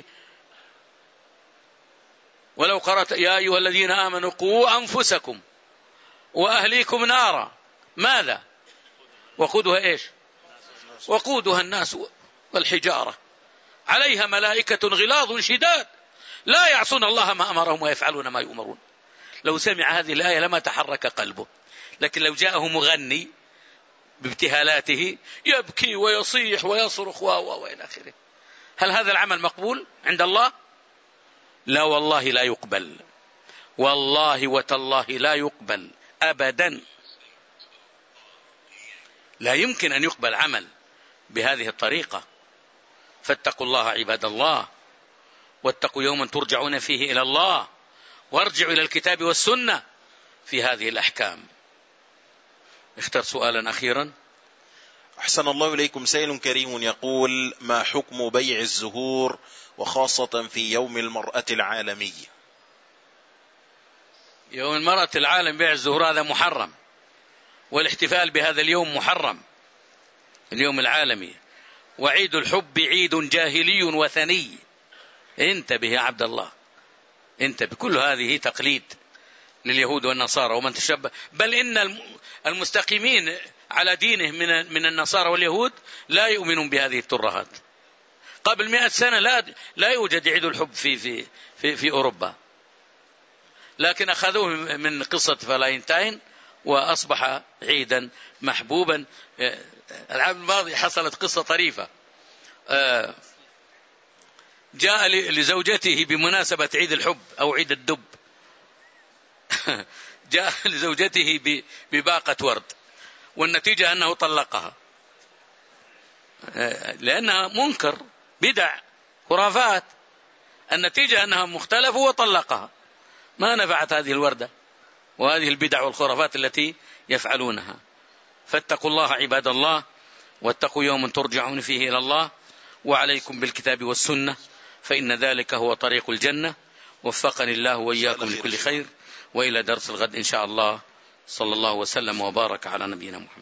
ولو قرأت يا أيها الذين آمنوا قوا أنفسكم وأهليكم نارا، ماذا؟ وقودها إيش؟ وقودها الناس والحجارة عليها ملائكة غلاظ شداد لا يعصون الله ما أمرهم ويفعلون ما يؤمرون. لو سمع هذه الآية لما تحرك قلبه، لكن لو جاءه مغني بابتهالاته يبكي ويصيح ويصرخ وإلى آخره، هل هذا العمل مقبول عند الله؟ لا والله لا يقبل، والله وتالله لا يقبل أبدا. لا يمكن أن يقبل عمل بهذه الطريقة. فاتقوا الله عباد الله، واتقوا يوما ترجعون فيه إلى الله، وارجعوا إلى الكتاب والسنة في هذه الأحكام. اختر سؤالا أخيرا. أحسن الله إليكم. سائل كريم يقول ما حكم بيع الزهور وخاصة في يوم المرأة العالمي؟ يوم المرأة العالمي بيع الزهور هذا محرم، والاحتفال بهذا اليوم محرم، اليوم العالمي. وعيد الحب عيد جاهلي وثني. انتبه يا عبد الله، انتبه، كل هذه تقليد لليهود والنصارى ومن تشبه. بل إن المستقيمين على دينه من النصارى واليهود لا يؤمنون بهذه الترهات. قبل 100 سنة لا يوجد عيد الحب في أوروبا، لكن أخذوه من قصة فالنتاين وأصبح عيدا محبوبا. العام الماضي حصلت قصة طريفة. جاء لزوجته بمناسبة عيد الحب أو عيد الدب جاء لزوجته بباقة ورد، والنتيجة أنه طلقها لأنها منكر، بدع، خرافات. النتيجة أنها مختلفة وطلقها. ما نفعت هذه الوردة وهذه البدع والخرافات التي يفعلونها. فاتقوا الله عباد الله، واتقوا يوم ترجعون فيه إلى الله، وعليكم بالكتاب والسنة، فإن ذلك هو طريق الجنة. وفقني الله وإياكم لكل خير، وإلى درس الغد إن شاء الله. صلى الله وسلم وبارك على نبينا محمد.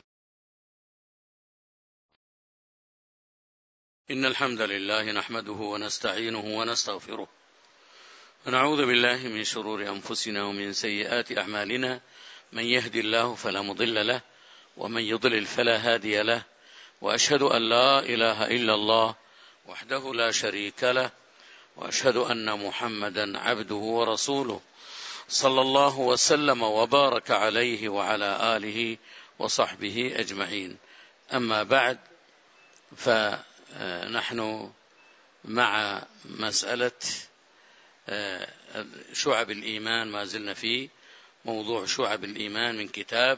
إن الحمد لله نحمده ونستعينه ونستغفره، ونعوذ بالله من شرور أنفسنا ومن سيئات أعمالنا. من يهدي الله فلا مضل له، ومن يضلل فلا هادي له. وأشهد أن لا إله إلا الله وحده لا شريك له، وأشهد أن محمدا عبده ورسوله، صلى الله وسلم وبارك عليه وعلى آله وصحبه أجمعين. أما بعد، فنحن مع مسألة شعب الإيمان، ما زلنا في موضوع شعب الإيمان من كتاب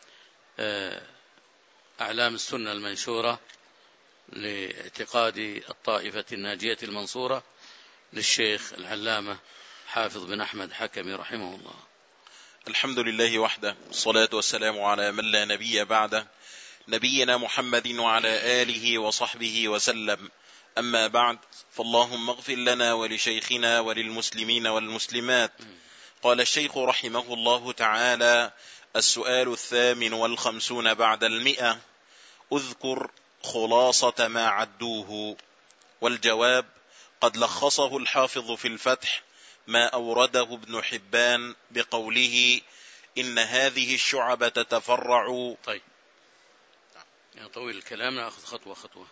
أعلام السنة المنشورة لاعتقاد الطائفة الناجية المنصورة للشيخ العلامة حافظ بن أحمد حكمي رحمه الله. الحمد لله وحده، الصلاة والسلام على من لا نبي بعده، نبينا محمد وعلى آله وصحبه وسلم. أما بعد، فاللهم اغفر لنا ولشيخنا وللمسلمين والمسلمات. قال الشيخ رحمه الله تعالى: السؤال 58 بعد 100: اذكر خلاصة ما عدوه. والجواب: قد لخصه الحافظ في الفتح ما أورده ابن حبان بقوله: إن هذه الشعب تتفرع. طيب، يعني طويل الكلام، نأخذ خطوة خطوة.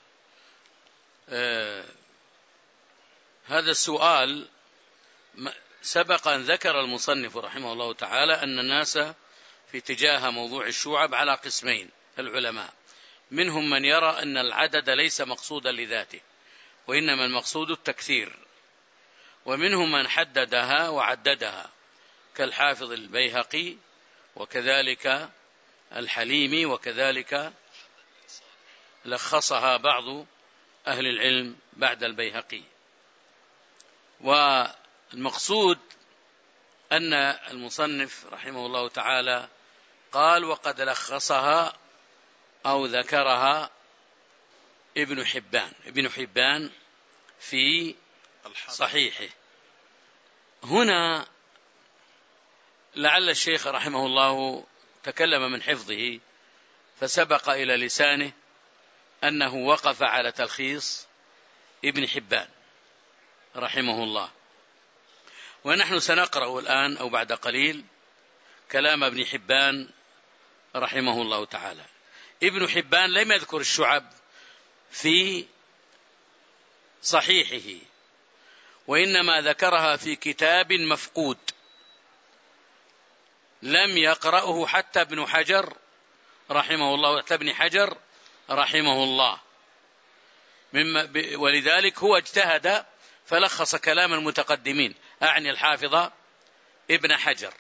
هذا السؤال سبق أن ذكر المصنف رحمه الله تعالى أن الناس في تجاه موضوع الشعب على قسمين العلماء. منهم من يرى أن العدد ليس مقصودا لذاته، وإنما المقصود التكثير، ومنهم من حددها وعددها كالحافظ البيهقي، وكذلك الحليمي، وكذلك لخصها بعض أهل العلم بعد البيهقي. والمقصود أن المصنف رحمه الله تعالى قال: وقد لخصها أو ذكرها ابن حبان في صحيحه. هنا لعل الشيخ رحمه الله تكلم من حفظه، فسبق إلى لسانه أنه وقف على تلخيص ابن حبان رحمه الله. ونحن سنقرأ الآن أو بعد قليل كلام ابن حبان رحمه الله تعالى. ابن حبان لم يذكر الشعب في صحيحه، وإنما ذكرها في كتاب مفقود لم يقرأه حتى ابن حجر رحمه الله، حتى ابن حجر رحمه الله، ولذلك هو اجتهد فلخص كلام المتقدمين، أعني الحافظ ابن حجر.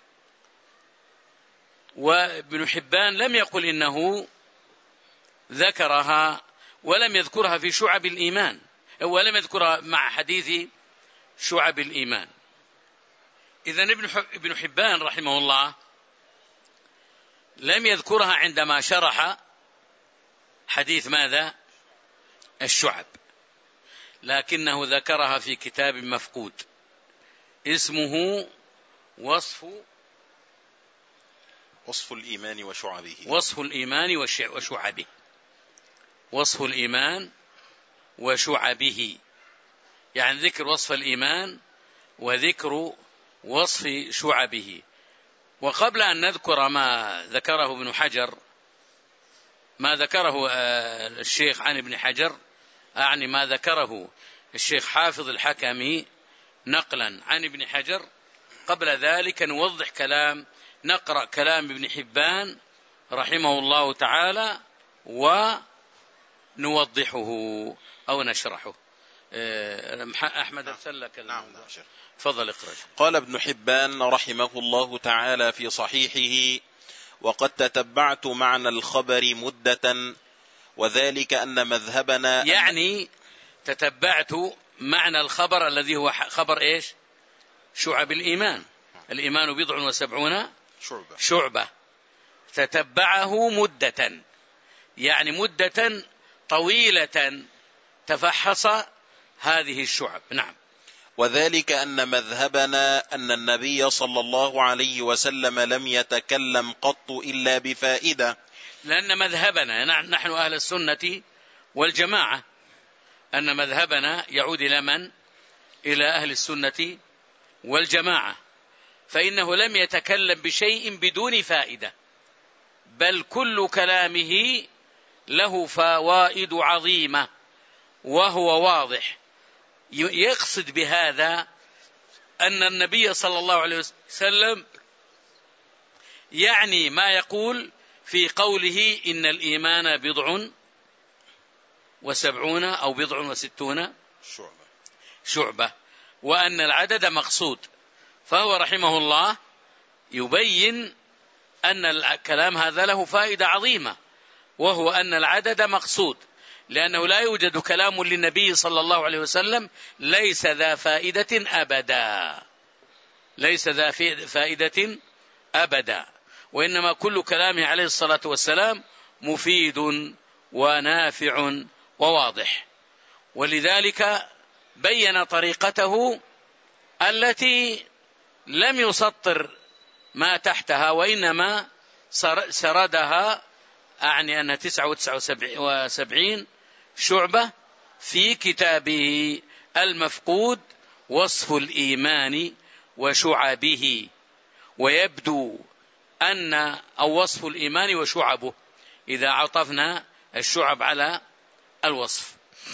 وابن حبان لم يقل إنه ذكرها ولم يذكرها في شعب الإيمان، ولم يذكرها مع حديث شعب الإيمان. إذن ابن حبان رحمه الله لم يذكرها عندما شرح حديث ماذا؟ الشعب، لكنه ذكرها في كتاب مفقود اسمه وصف الإيمان وشعبه. وصف الإيمان وشعبه. وصف الإيمان وشعبه، يعني ذكر وصف الإيمان وذكر وصف شعبه. وقبل أن نذكر ما ذكره ابن حجر، ما ذكره الشيخ عن ابن حجر، أعني ما ذكره الشيخ حافظ الحكمي نقلا عن ابن حجر، قبل ذلك نقرأ كلام ابن حبان رحمه الله تعالى ونوضحه أو نشرحه. أحمد أرسل لك. نعم. فضل اقرأ. قال ابن حبان رحمه الله تعالى في صحيحه: وقد تتبعت معنى الخبر مدة، وذلك أن مذهبنا، يعني تتبعت معنى الخبر الذي هو خبر إيش؟ شعب الإيمان. الإيمان 70 شعبة. تتبعه مدة، يعني مدة طويلة تفحص هذه الشعب. نعم. وذلك أن مذهبنا أن النبي صلى الله عليه وسلم لم يتكلم قط إلا بفائدة. لأن مذهبنا نحن أهل السنة والجماعة، أن مذهبنا يعود إلى من؟ إلى أهل السنة والجماعة، فإنه لم يتكلم بشيء بدون فائدة، بل كل كلامه له فوائد عظيمة وهو واضح. يقصد بهذا أن النبي صلى الله عليه وسلم يعني ما يقول في قوله إن الإيمان 70 أو 60 شعبة، وأن العدد مقصود. فهو رحمه الله يبين أن الكلام هذا له فائدة عظيمة، وهو أن العدد مقصود، لأنه لا يوجد كلام للنبي صلى الله عليه وسلم ليس ذا فائدة أبدا، ليس ذا فائدة أبدا، وإنما كل كلامه عليه الصلاة والسلام مفيد ونافع وواضح. ولذلك بين طريقته التي لم يسطر ما تحتها، وإنما سردها، أعني أن 79 شعبة في كتابه المفقود وصف الإيمان وشعبه. ويبدو أن أو وصف الإيمان وشعبه إذا عطفنا الشعب على الوصف،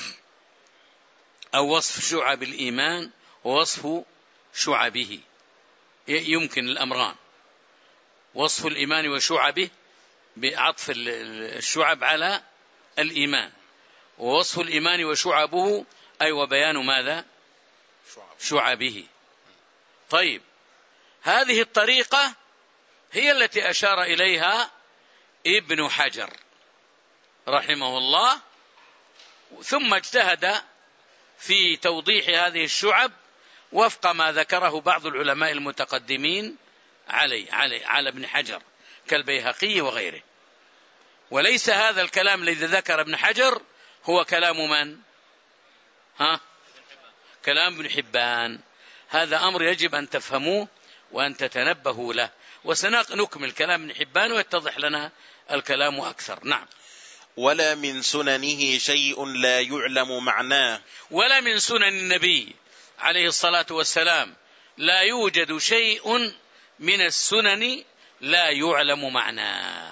أو وصف شعب الإيمان ووصف شعبه، يمكن الأمران، وصف الإيمان وشعبه بعطف الشعب على الإيمان، ووصف الإيمان وشعبه أي وبيان ماذا؟ شعبه. طيب، هذه الطريقة هي التي أشار إليها ابن حجر رحمه الله، ثم اجتهد في توضيح هذه الشعب وفق ما ذكره بعض العلماء المتقدمين على ابن حجر كالبيهقي وغيره. وليس هذا الكلام الذي ذكر ابن حجر هو كلام من؟ كلام ابن حبان. هذا أمر يجب أن تفهموه وأن تتنبهوا له، وسنكمل كلام ابن حبان ويتضح لنا الكلام أكثر. نعم. ولا من سننه شيء لا يعلم معناه. ولا من سنن النبي عليه الصلاة والسلام لا يوجد شيء من السنن لا يعلم معناه،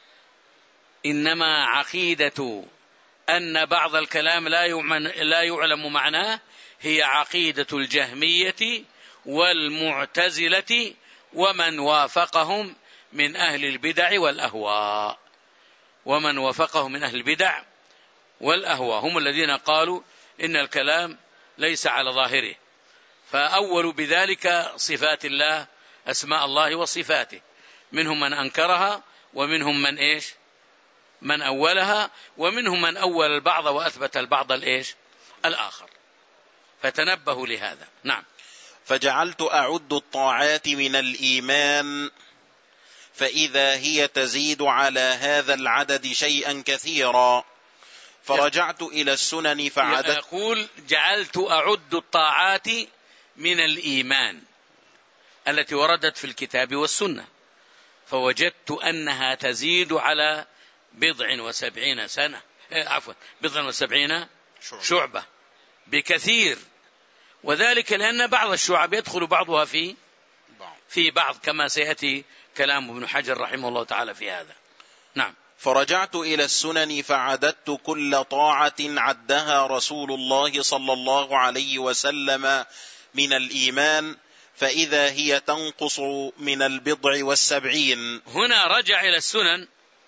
إنما عقيدة أن بعض الكلام لا يعلم معناه هي عقيدة الجهمية والمعتزلة ومن وافقهم من أهل البدع والأهواء. ومن وافقهم من أهل البدع والأهواء هم الذين قالوا إن الكلام ليس على ظاهره، فأولوا بذلك صفات الله، أسماء الله وصفاته. منهم من أنكرها، ومنهم من أولها، ومنهم من أول البعض وأثبت البعض الآخر. فتنبهوا لهذا. نعم. فجعلت أعد الطاعات من الإيمان، فإذا هي تزيد على هذا العدد شيئا كثيرا، فرجعت إلى السنن فعدت. يقول جعلت أعد الطاعات من الإيمان التي وردت في الكتاب والسنة، فوجدت أنها تزيد على 70 سنة، 70 شعبة بكثير، وذلك لأن بعض الشعب يدخل بعضها في بعض، كما سيأتي كلام ابن حجر رحمه الله تعالى في هذا. نعم. فرجعت إلى السنن فعددت كل طاعة عدها رسول الله صلى الله عليه وسلم من الإيمان، فإذا هي تنقص من 70. هنا رجع إلى السنن.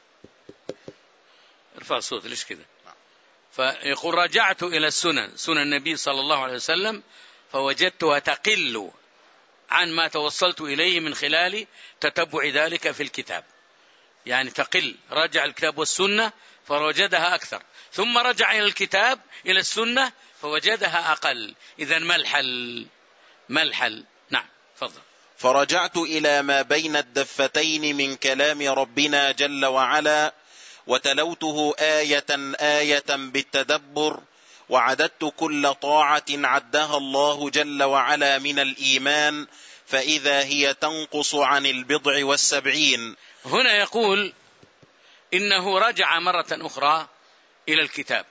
ارفع الصوت ليش كذا. فيقول رجعت إلى السنن، سنن النبي صلى الله عليه وسلم، فوجدتها تقل عن ما توصلت إليه من خلال تتبع ذلك في الكتاب، يعني تقل. رجع الكتاب والسنة فوجدها أكثر، ثم رجع إلى الكتاب إلى السنة فوجدها أقل. إذن ما الحل؟ نعم فضل. فرجعت إلى ما بين الدفتين من كلام ربنا جل وعلا، وتلوته آية بالتدبر، وعددت كل طاعة عدها الله جل وعلا من الإيمان، فإذا هي تنقص عن 70. هنا يقول إنه رجع مرة أخرى إلى الكتاب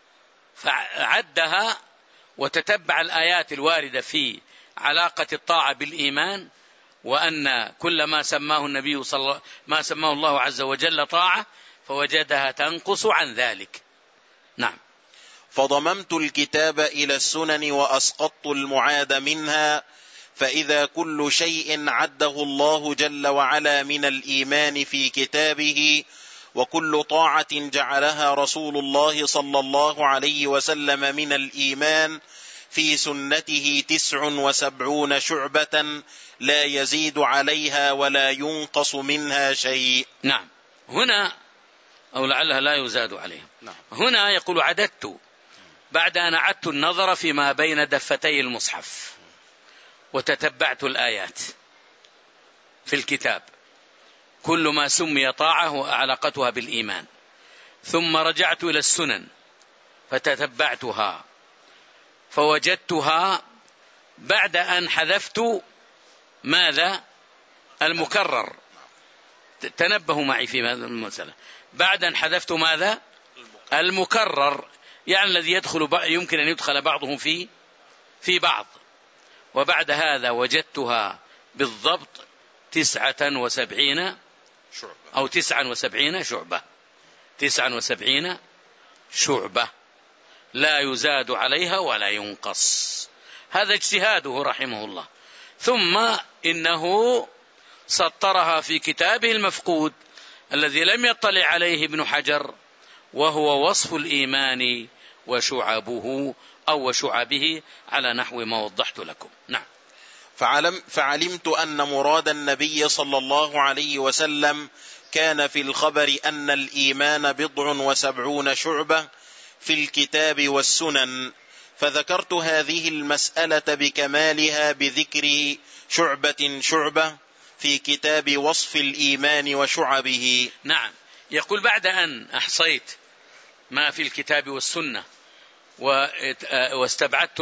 فعدها وتتبع الآيات الواردة في علاقة الطاعة بالإيمان، وأن كل ما سماه النبي ما سماه الله عز وجل طاعة فوجدها تنقص عن ذلك. نعم. فضممت الكتاب إلى السنن وأسقطت المعاد منها، فإذا كل شيء عده الله جل وعلا من الإيمان في كتابه، وكل طاعة جعلها رسول الله صلى الله عليه وسلم من الإيمان في سنته 79 شعبة لا يزيد عليها ولا ينقص منها شيء. نعم. هنا أو لعلها لا يزاد عليها. نعم. هنا يقول عددت بعد أن أعدت النظر فيما بين دفتي المصحف وتتبعت الآيات في الكتاب، كل ما سمي طاعة وعلاقتها بالإيمان، ثم رجعت إلى السنن فتتبعتها فوجدتها بعد أن حذفت ماذا؟ المكرر. تنبهوا معي في هذه المسألة. بعد أن حذفت ماذا؟ المكرر، يعني الذي يمكن أن يدخل بعضهم في بعض. وبعد هذا وجدتها بالضبط 79 أو 79 شعبة، 79 شعبة لا يزاد عليها ولا ينقص. هذا اجتهاده رحمه الله. ثم إنه سطرها في كتابه المفقود الذي لم يطلع عليه ابن حجر، وهو وصف الإيمان وشعبه أو وشعبه على نحو ما وضحت لكم. نعم. فعلمت أن مراد النبي صلى الله عليه وسلم كان في الخبر أن الإيمان 70 شعبة في الكتاب والسنن، فذكرت هذه المسألة بكمالها بذكر شعبة في كتاب وصف الإيمان وشعبه. نعم. يقول بعد أن أحصيت ما في الكتاب والسنة واستبعدت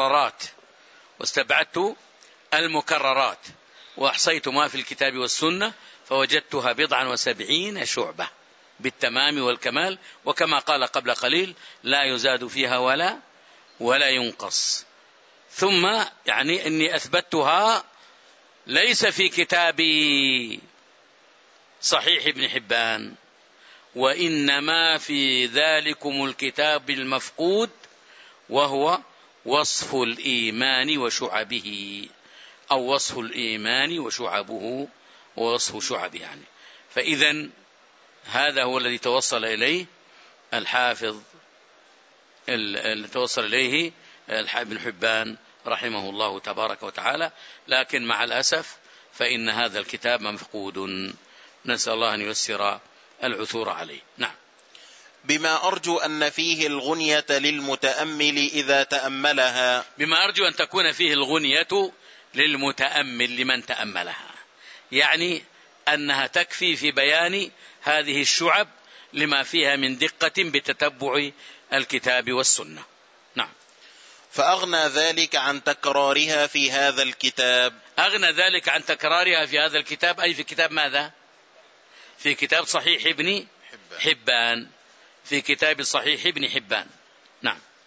المكررات وأحصيت ما في الكتاب والسنة فوجدتها 70 شعبة بالتمام والكمال، وكما قال قبل قليل لا يزاد فيها ولا ينقص. ثم يعني أني أثبتها ليس في كتاب صحيح ابن حبان، وإنما في ذلكم الكتاب المفقود، وهو وصف الإيمان وشعبه، أو وصف الإيمان وشعبه ووصف شعبه يعني. فإذن هذا هو الذي توصل إليه الحافظ، توصل إليه ابن حبان رحمه الله تبارك وتعالى، لكن مع الأسف فإن هذا الكتاب مفقود، نسأل الله أن ييسر العثور عليه. نعم. بما أرجو أن فيه الغنية للمتأمل إذا تأملها، بما أرجو أن تكون فيه الغنية للمتأمل لمن تأملها، يعني أنها تكفي في بيان هذه الشعب لما فيها من دقة بتتبع الكتاب والسنة. نعم. فأغنى ذلك عن تكرارها في هذا الكتاب. أغنى ذلك عن تكرارها في هذا الكتاب، أي في كتاب ماذا؟ في كتاب صحيح ابن حبان، في كتاب صحيح ابن حبان. نعم.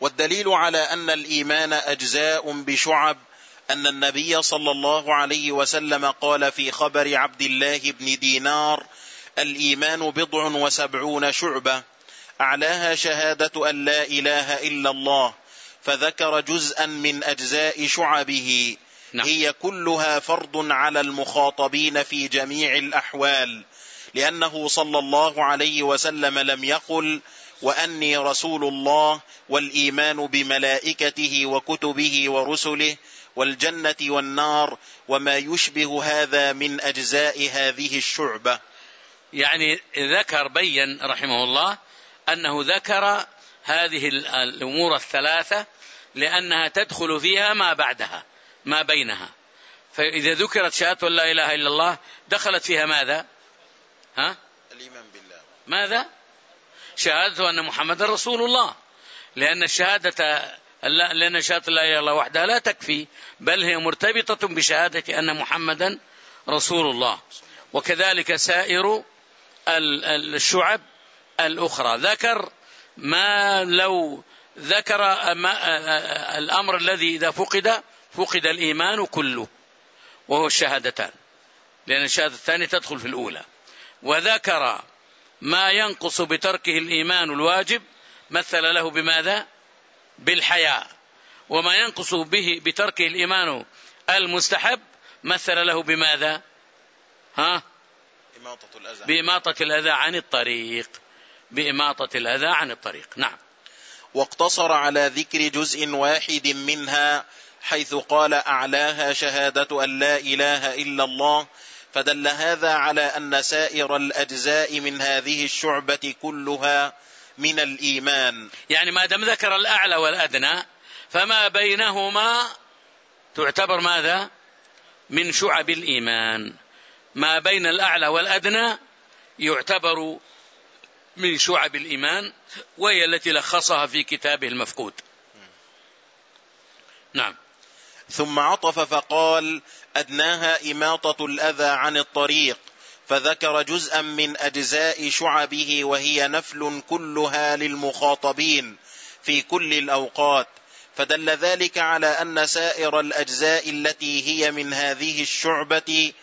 والدليل على أن الإيمان أجزاء بشعب أن النبي صلى الله عليه وسلم قال في خبر عبد الله بن دينار: الإيمان 70 شعبة، أعلاها شهادة أن لا إله إلا الله، فذكر جزءا من أجزاء شعبه. نعم. هي كلها فرض على المخاطبين في جميع الأحوال، لأنه صلى الله عليه وسلم لم يقل: وأني رسول الله، والإيمان بملائكته وكتبه ورسله والجنة والنار وما يشبه هذا من أجزاء هذه الشعبة. يعني بين رحمه الله أنه ذكر هذه الأمور الثلاثة لأنها تدخل فيها ما بعدها ما بينها. فإذا ذكرت شهادة لا إله إلا الله دخلت فيها ماذا؟ الإيمان بالله. ماذا؟ شهادة أن محمد رسول الله، لأن شهادة لا إله إلا الله وحدها لا تكفي، بل هي مرتبطة بشهادة أن محمدا رسول الله. وكذلك سائر الشعب الأخرى. ذكر ما لو ذكر الأمر الذي إذا فقد الإيمان كله، وهو الشهادتان، لأن الشهادة الثانية تدخل في الأولى. وذكر ما ينقص بتركه الإيمان الواجب مثل له بماذا؟ بالحياء. وما ينقص به بتركه الإيمان المستحب مثل له بماذا؟ بإماطة الأذى عن الطريق. بإماطة الأذى عن الطريق. نعم. واقتصر على ذكر جزء واحد منها، حيث قال: أعلاها شهادة أن لا إله إلا الله، فدل هذا على أن سائر الأجزاء من هذه الشعبة كلها من الإيمان. يعني ما دام ذكر الأعلى والأدنى فما بينهما تعتبر ماذا؟ من شعب الإيمان. ما بين الأعلى والأدنى يعتبر من شعب الإيمان، وهي التي لخصها في كتابه المفقود. نعم. ثم عطف فقال: أدناها إماطة الأذى عن الطريق، فذكر جزءا من أجزاء شعبه، وهي نفل كلها للمخاطبين في كل الأوقات، فدل ذلك على أن سائر الأجزاء التي هي من هذه الشعبة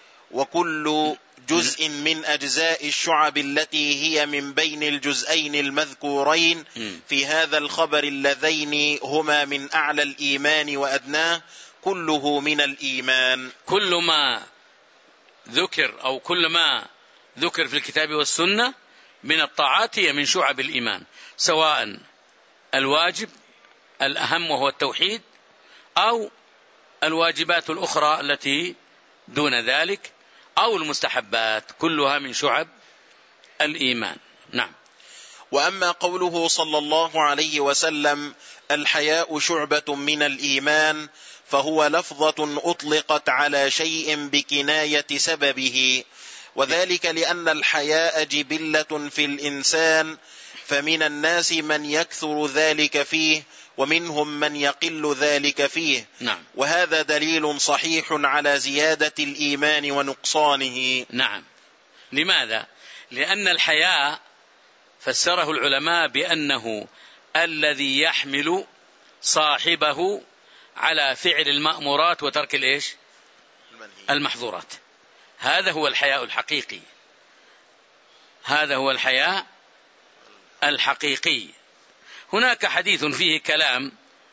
وكل جزء من أجزاء الشعب التي هي من بين الجزئين المذكورين في هذا الخبر اللذين هما من أعلى الإيمان وأدناه كله من الإيمان. كل ما ذكر أو كل ما ذكر في الكتاب والسنة من الطاعات هي من شعب الإيمان، سواء الواجب الأهم وهو التوحيد أو الواجبات الأخرى التي دون ذلك أو المستحبات، كلها من شعب الإيمان. نعم. وأما قوله صلى الله عليه وسلم: الحياء شعبة من الإيمان، فهو لفظة أطلقت على شيء بكناية سببه، وذلك لأن الحياء جبلة في الإنسان، فمن الناس من يكثر ذلك فيه ومنهم من يقل ذلك فيه. نعم. وهذا دليل صحيح على زيادة الإيمان ونقصانه. نعم. لماذا؟ لأن الحياء فسره العلماء بأنه الذي يحمل صاحبه على فعل المأمورات وترك المحظورات. هذا هو الحياء الحقيقي. هذا هو الحياء الحقيقي. هناك حديث فيه كلام: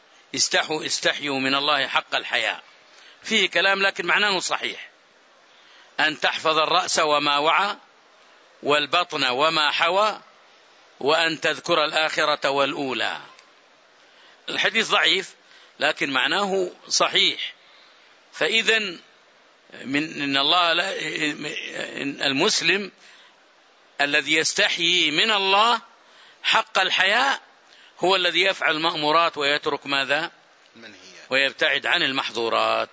استحيوا من الله حق الحياء، فيه كلام لكن معناه صحيح: أن تحفظ الرأس وما وعى والبطن وما حوى وأن تذكر الآخرة والأولى. الحديث ضعيف لكن معناه صحيح. فإذا من الله المسلم الذي يستحيي من الله حق الحياء هو الذي يفعل المأمورات ويترك ماذا؟ ويبتعد عن المحظورات.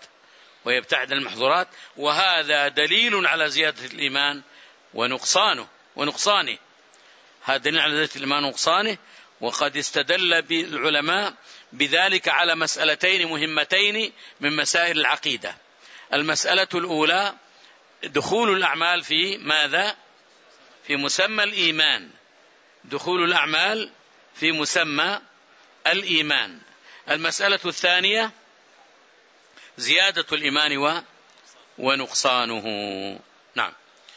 وهذا دليل على زيادة الإيمان ونقصانه. هذا دليل على زيادة الإيمان ونقصانه. وقد استدل العلماء بذلك على مسألتين مهمتين من مسائل العقيدة. المسألة الأولى دخول الأعمال في ماذا؟ في مسمى الإيمان. دخول الأعمال في مسمى الإيمان. المسألة الثانية زيادة الإيمان ونقصانه. نعم.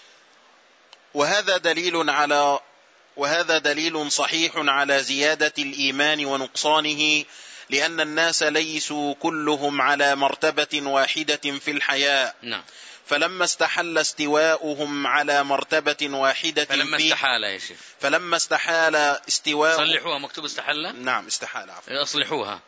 وهذا دليل صحيح على زيادة الإيمان ونقصانه، لأن الناس ليسوا كلهم على مرتبة واحدة في الحياء. نعم. فلما استحل استواؤهم على مرتبة واحدة فلما استحال استواء. صلحوها، مكتوب استحل. نعم استحال، عفوا. أصلحوها.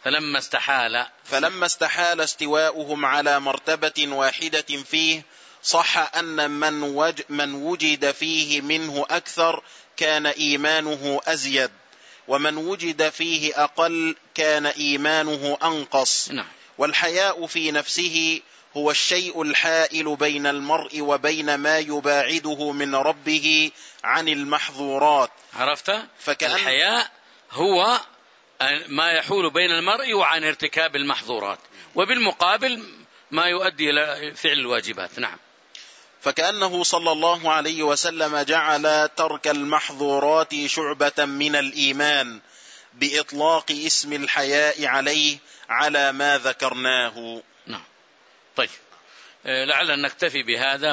فلما استحال استواؤهم على مرتبة واحدة فيه، صح أن من وجد فيه منه أكثر كان إيمانه أزيد، ومن وجد فيه أقل كان إيمانه أنقص. نعم. والحياء في نفسه هو الشيء الحائل بين المرء وبين ما يباعده من ربه عن المحظورات. عرفت؟ الحياء هو ما يحول بين المرء وعن ارتكاب المحظورات، وبالمقابل ما يؤدي إلى فعل الواجبات. نعم. فكأنه صلى الله عليه وسلم جعل ترك المحظورات شعبة من الإيمان بإطلاق اسم الحياء عليه على ما ذكرناه. نعم. طيب، لعل نكتفي بهذا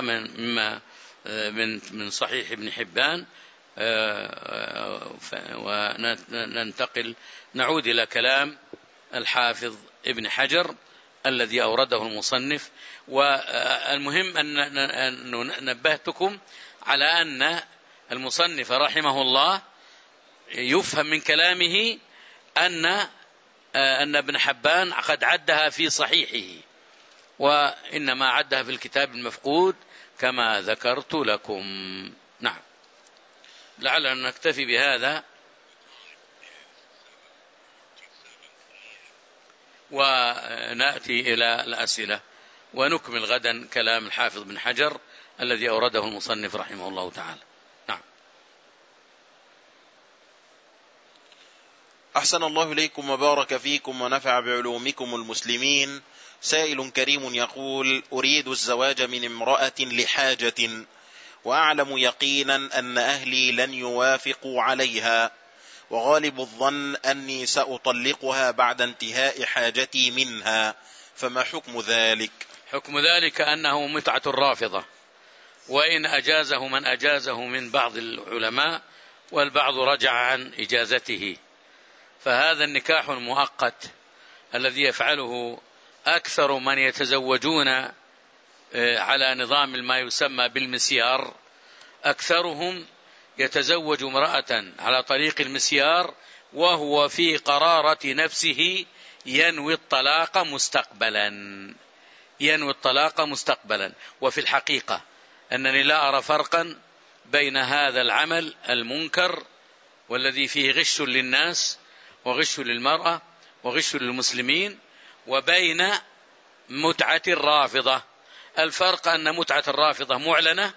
من صحيح ابن حبان، وننتقل نعود إلى كلام الحافظ ابن حجر الذي أورده المصنف. والمهم أن نبهتكم على أن المصنف رحمه الله يفهم من كلامه أن ابن حبان قد عدها في صحيحه، وإنما عدها في الكتاب المفقود كما ذكرت لكم. نعم. لعلنا نكتفي بهذا، ونأتي إلى الأسئلة، ونكمل غدا كلام الحافظ بن حجر الذي أورده المصنف رحمه الله تعالى. نعم. أحسن الله إليكم وبارك فيكم ونفع بعلومكم المسلمين. سائل كريم يقول: أريد الزواج من امرأة لحاجة، وأعلم يقينا أن أهلي لن يوافقوا عليها، وغالب الظن أني سأطلقها بعد انتهاء حاجتي منها، فما حكم ذلك؟ حكم ذلك أنه متعة الرافضة، وإن أجازه من أجازه من بعض العلماء، والبعض رجع عن إجازته. فهذا النكاح المؤقت الذي يفعله أكثر من يتزوجون على نظام ما يسمى بالمسيار، أكثرهم يتزوج امرأة على طريق المسيار وهو في قرارة نفسه ينوي الطلاق مستقبلا. وفي الحقيقة أنني لا أرى فرقا بين هذا العمل المنكر والذي فيه غش للناس وغش للمرأة وغش للمسلمين وبين متعة الرافضة. الفرق أن متعة الرافضة معلنة،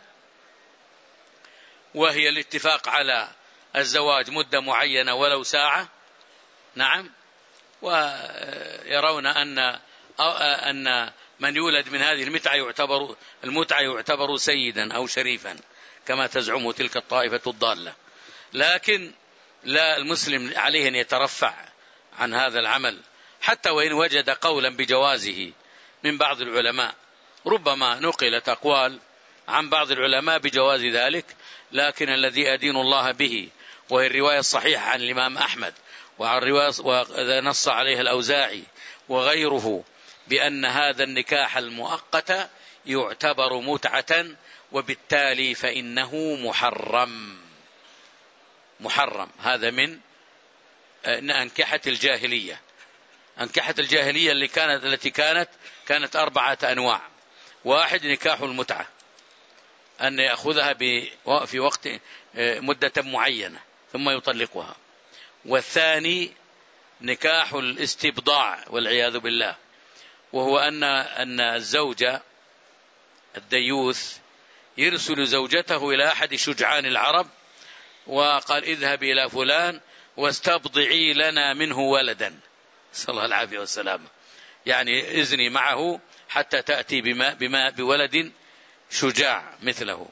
وهي الاتفاق على الزواج مدة معينة ولو ساعة. نعم. ويرون أن من يولد من هذه المتعة يعتبر سيدا أو شريفا كما تزعم تلك الطائفة الضالة. لكن لا، المسلم عليه أن يترفع عن هذا العمل حتى وإن وجد قولا بجوازه من بعض العلماء. ربما نقلت أقوال عن بعض العلماء بجواز ذلك، لكن الذي أدين الله به وهي الرواية الصحيحة عن الإمام أحمد، وعن رواية ونص عليها الأوزاعي وغيره بأن هذا النكاح المؤقت يعتبر متعة، وبالتالي فإنه محرم. هذا من أنكحة الجاهلية. أنكحة الجاهلية التي كانت 4 أنواع. 1 نكاح المتعة، أن يأخذها في وقت مدة معينة ثم يطلقها. والثاني نكاح الاستبضاع والعياذ بالله، وهو أن الزوج الديوث يرسل زوجته إلى أحد شجعان العرب وقال: اذهب إلى فلان واستبضعي لنا منه ولدا، صلى الله العافية والسلام، يعني إذني معه حتى تأتي بولد شجاع مثله.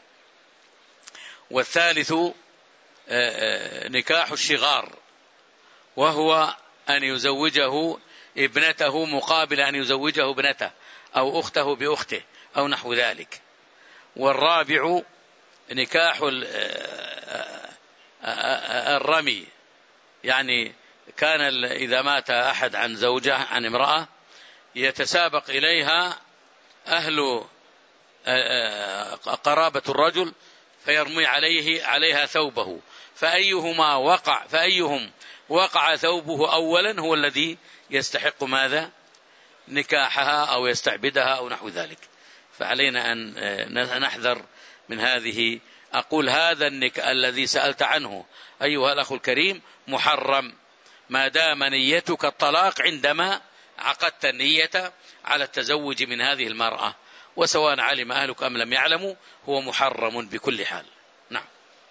والثالث نكاح الشغار، وهو أن يزوجه ابنته مقابل أن يزوجه ابنته أو أخته بأخته أو نحو ذلك. والرابع نكاح الرمي، يعني كان إذا مات أحد عن زوجة عن امرأة يتسابق إليها أهل قرابة الرجل فيرمي عليها ثوبه، فأيهم وقع ثوبه أولا هو الذي يستحق ماذا؟ نكاحها أو يستعبدها أو نحو ذلك. فعلينا أن نحذر من هذه. أقول هذا النكاح الذي سألت عنه أيها الأخ الكريم محرم ما دام نيتك الطلاق عندما عقدت النية على التزوج من هذه المرأة، وسواء علم أهلك أم لم يعلموا هو محرم بكل حال. نعم.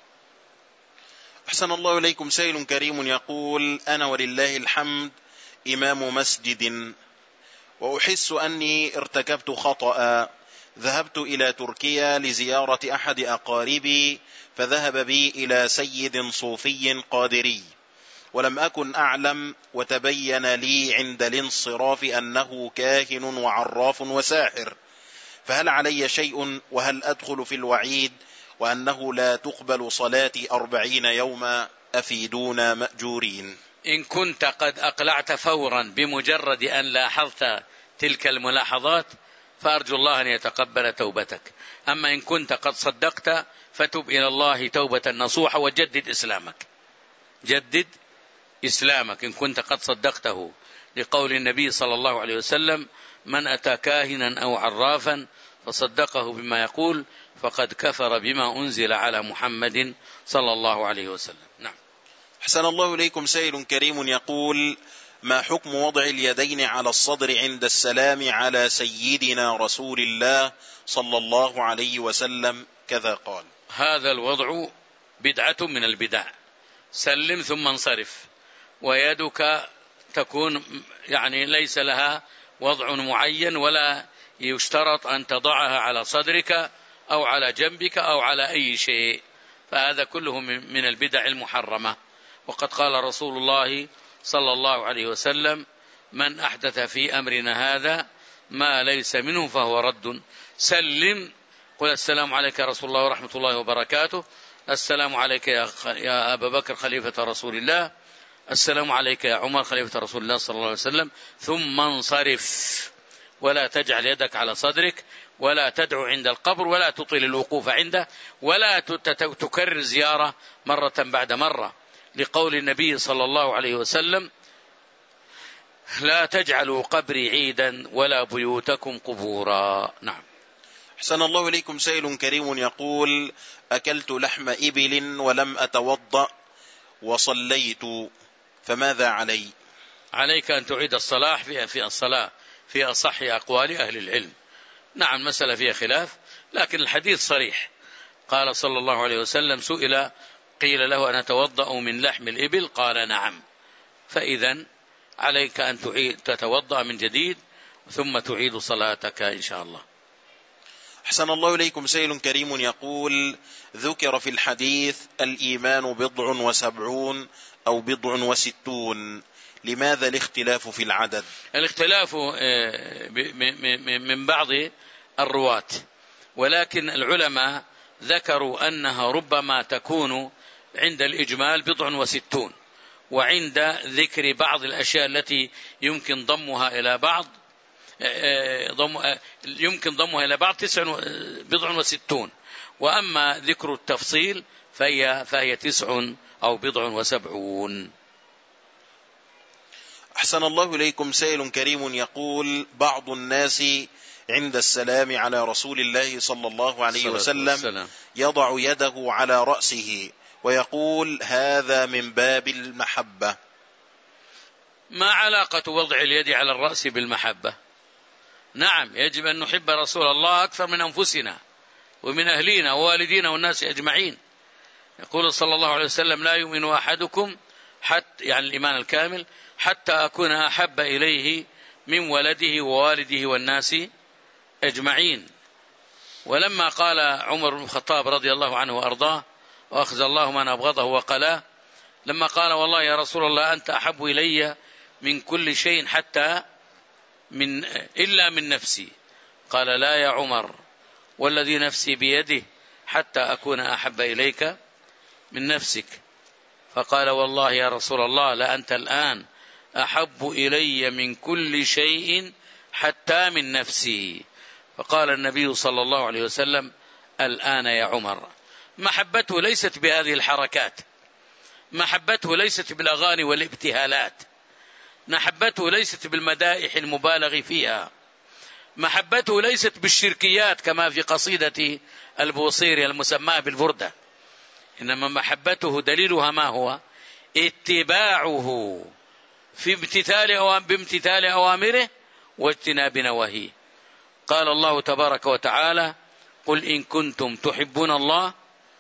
أحسن الله إليكم. سائل كريم يقول: أنا ولله الحمد إمام مسجد، وأحس أني ارتكبت خطأ. ذهبت إلى تركيا لزيارة أحد أقاربي، فذهب بي إلى سيد صوفي قادري، ولم أكن أعلم، وتبين لي عند الانصراف أنه كاهن وعراف وساحر، فهل علي شيء؟ وهل أدخل في الوعيد وأنه لا تقبل صلاتي 40 يوما؟ أفيدونا مأجورين. إن كنت قد أقلعت فورا بمجرد أن لاحظت تلك الملاحظات فأرجو الله أن يتقبل توبتك. أما إن كنت قد صدقت فتب إلى الله توبة نصوحة وجدد إسلامك. جدد إسلامك إن كنت قد صدقته، لقول النبي صلى الله عليه وسلم: من أتى كاهنا أو عرافا فصدقه بما يقول فقد كفر بما أنزل على محمد صلى الله عليه وسلم. نعم. أحسن الله إليكم. سائل كريم يقول: ما حكم وضع اليدين على الصدر عند السلام على سيدنا رسول الله صلى الله عليه وسلم كذا قال؟ هذا الوضع بدعة من البدع. سلم ثم انصرف، ويدك تكون يعني ليس لها وضع معين، ولا يشترط أن تضعها على صدرك أو على جنبك أو على أي شيء، فهذا كله من البدع المحرمة. وقد قال رسول الله صلى الله عليه وسلم: من أحدث في أمرنا هذا ما ليس منه فهو رد. سلم، قل: السلام عليك يا رسول الله ورحمة الله وبركاته، السلام عليك يا أبا بكر خليفة رسول الله، السلام عليك يا عمر خليفة رسول الله صلى الله عليه وسلم، ثم انصرف. ولا تجعل يدك على صدرك، ولا تدعو عند القبر، ولا تطيل الوقوف عنده، ولا تكرر زيارة مرة بعد مرة، لقول النبي صلى الله عليه وسلم: لا تجعلوا قبري عيدا ولا بيوتكم قبورا. نعم. أحسن الله إليكم. سائل كريم يقول: أكلت لحم إبل ولم أتوضأ وصليت، فماذا علي؟ عليك أن تعيد الصلاة في الصلاة في أصح أقوال أهل العلم. نعم، مسألة فيها خلاف، لكن الحديث صريح. قال صلى الله عليه وسلم: سئل قيل له: أنا أتوضأ من لحم الإبل؟ قال: نعم. فإذا عليك أن تتوضأ من جديد ثم تعيد صلاتك إن شاء الله. أحسن الله إليكم. سائل كريم يقول: ذكر في الحديث الإيمان 70 أو 60، لماذا الاختلاف في العدد؟ الاختلاف من بعض الرواة، ولكن العلماء ذكروا أنها ربما تكون عند الإجمال 69، وعند ذكر بعض الأشياء التي يمكن ضمها إلى بعض 69، وأما ذكر التفصيل فهي 9 أو 70. أحسن الله إليكم. سائل كريم يقول: بعض الناس عند السلام على رسول الله صلى الله عليه وسلم يضع يده على رأسه ويقول: هذا من باب المحبة. ما علاقة وضع اليد على الرأس بالمحبة؟ نعم، يجب أن نحب رسول الله أكثر من أنفسنا ومن أهلنا ووالدينا والناس أجمعين. يقول صلى الله عليه وسلم: لا يؤمن أحدكم حتى، يعني الإيمان الكامل، حتى أكون أحب إليه من ولده ووالده والناس أجمعين. ولما قال عمر بن الخطاب رضي الله عنه وأرضاه: وأخذ الله من أبغضه وقلاه، لما قال: والله يا رسول الله أنت أحب إلي من كل شيء حتى إلا من نفسي. قال لا يا عمر والذي نفسي بيده حتى أكون أحب إليك من نفسك. فقال والله يا رسول الله لأنت الآن أحب إلي من كل شيء حتى من نفسي. فقال النبي صلى الله عليه وسلم الآن يا عمر. محبته ليست بهذه الحركات، محبته ليست بالأغاني والابتهالات، محبته ليست بالمدائح المبالغ فيها، محبته ليست بالشركيات كما في قصيدة البوصيري المسماة بالبردة، إنما محبته دليلها ما هو؟ اتباعه في بامتثال أوامره واجتناب نواهيه. قال الله تبارك وتعالى قل إن كنتم تحبون الله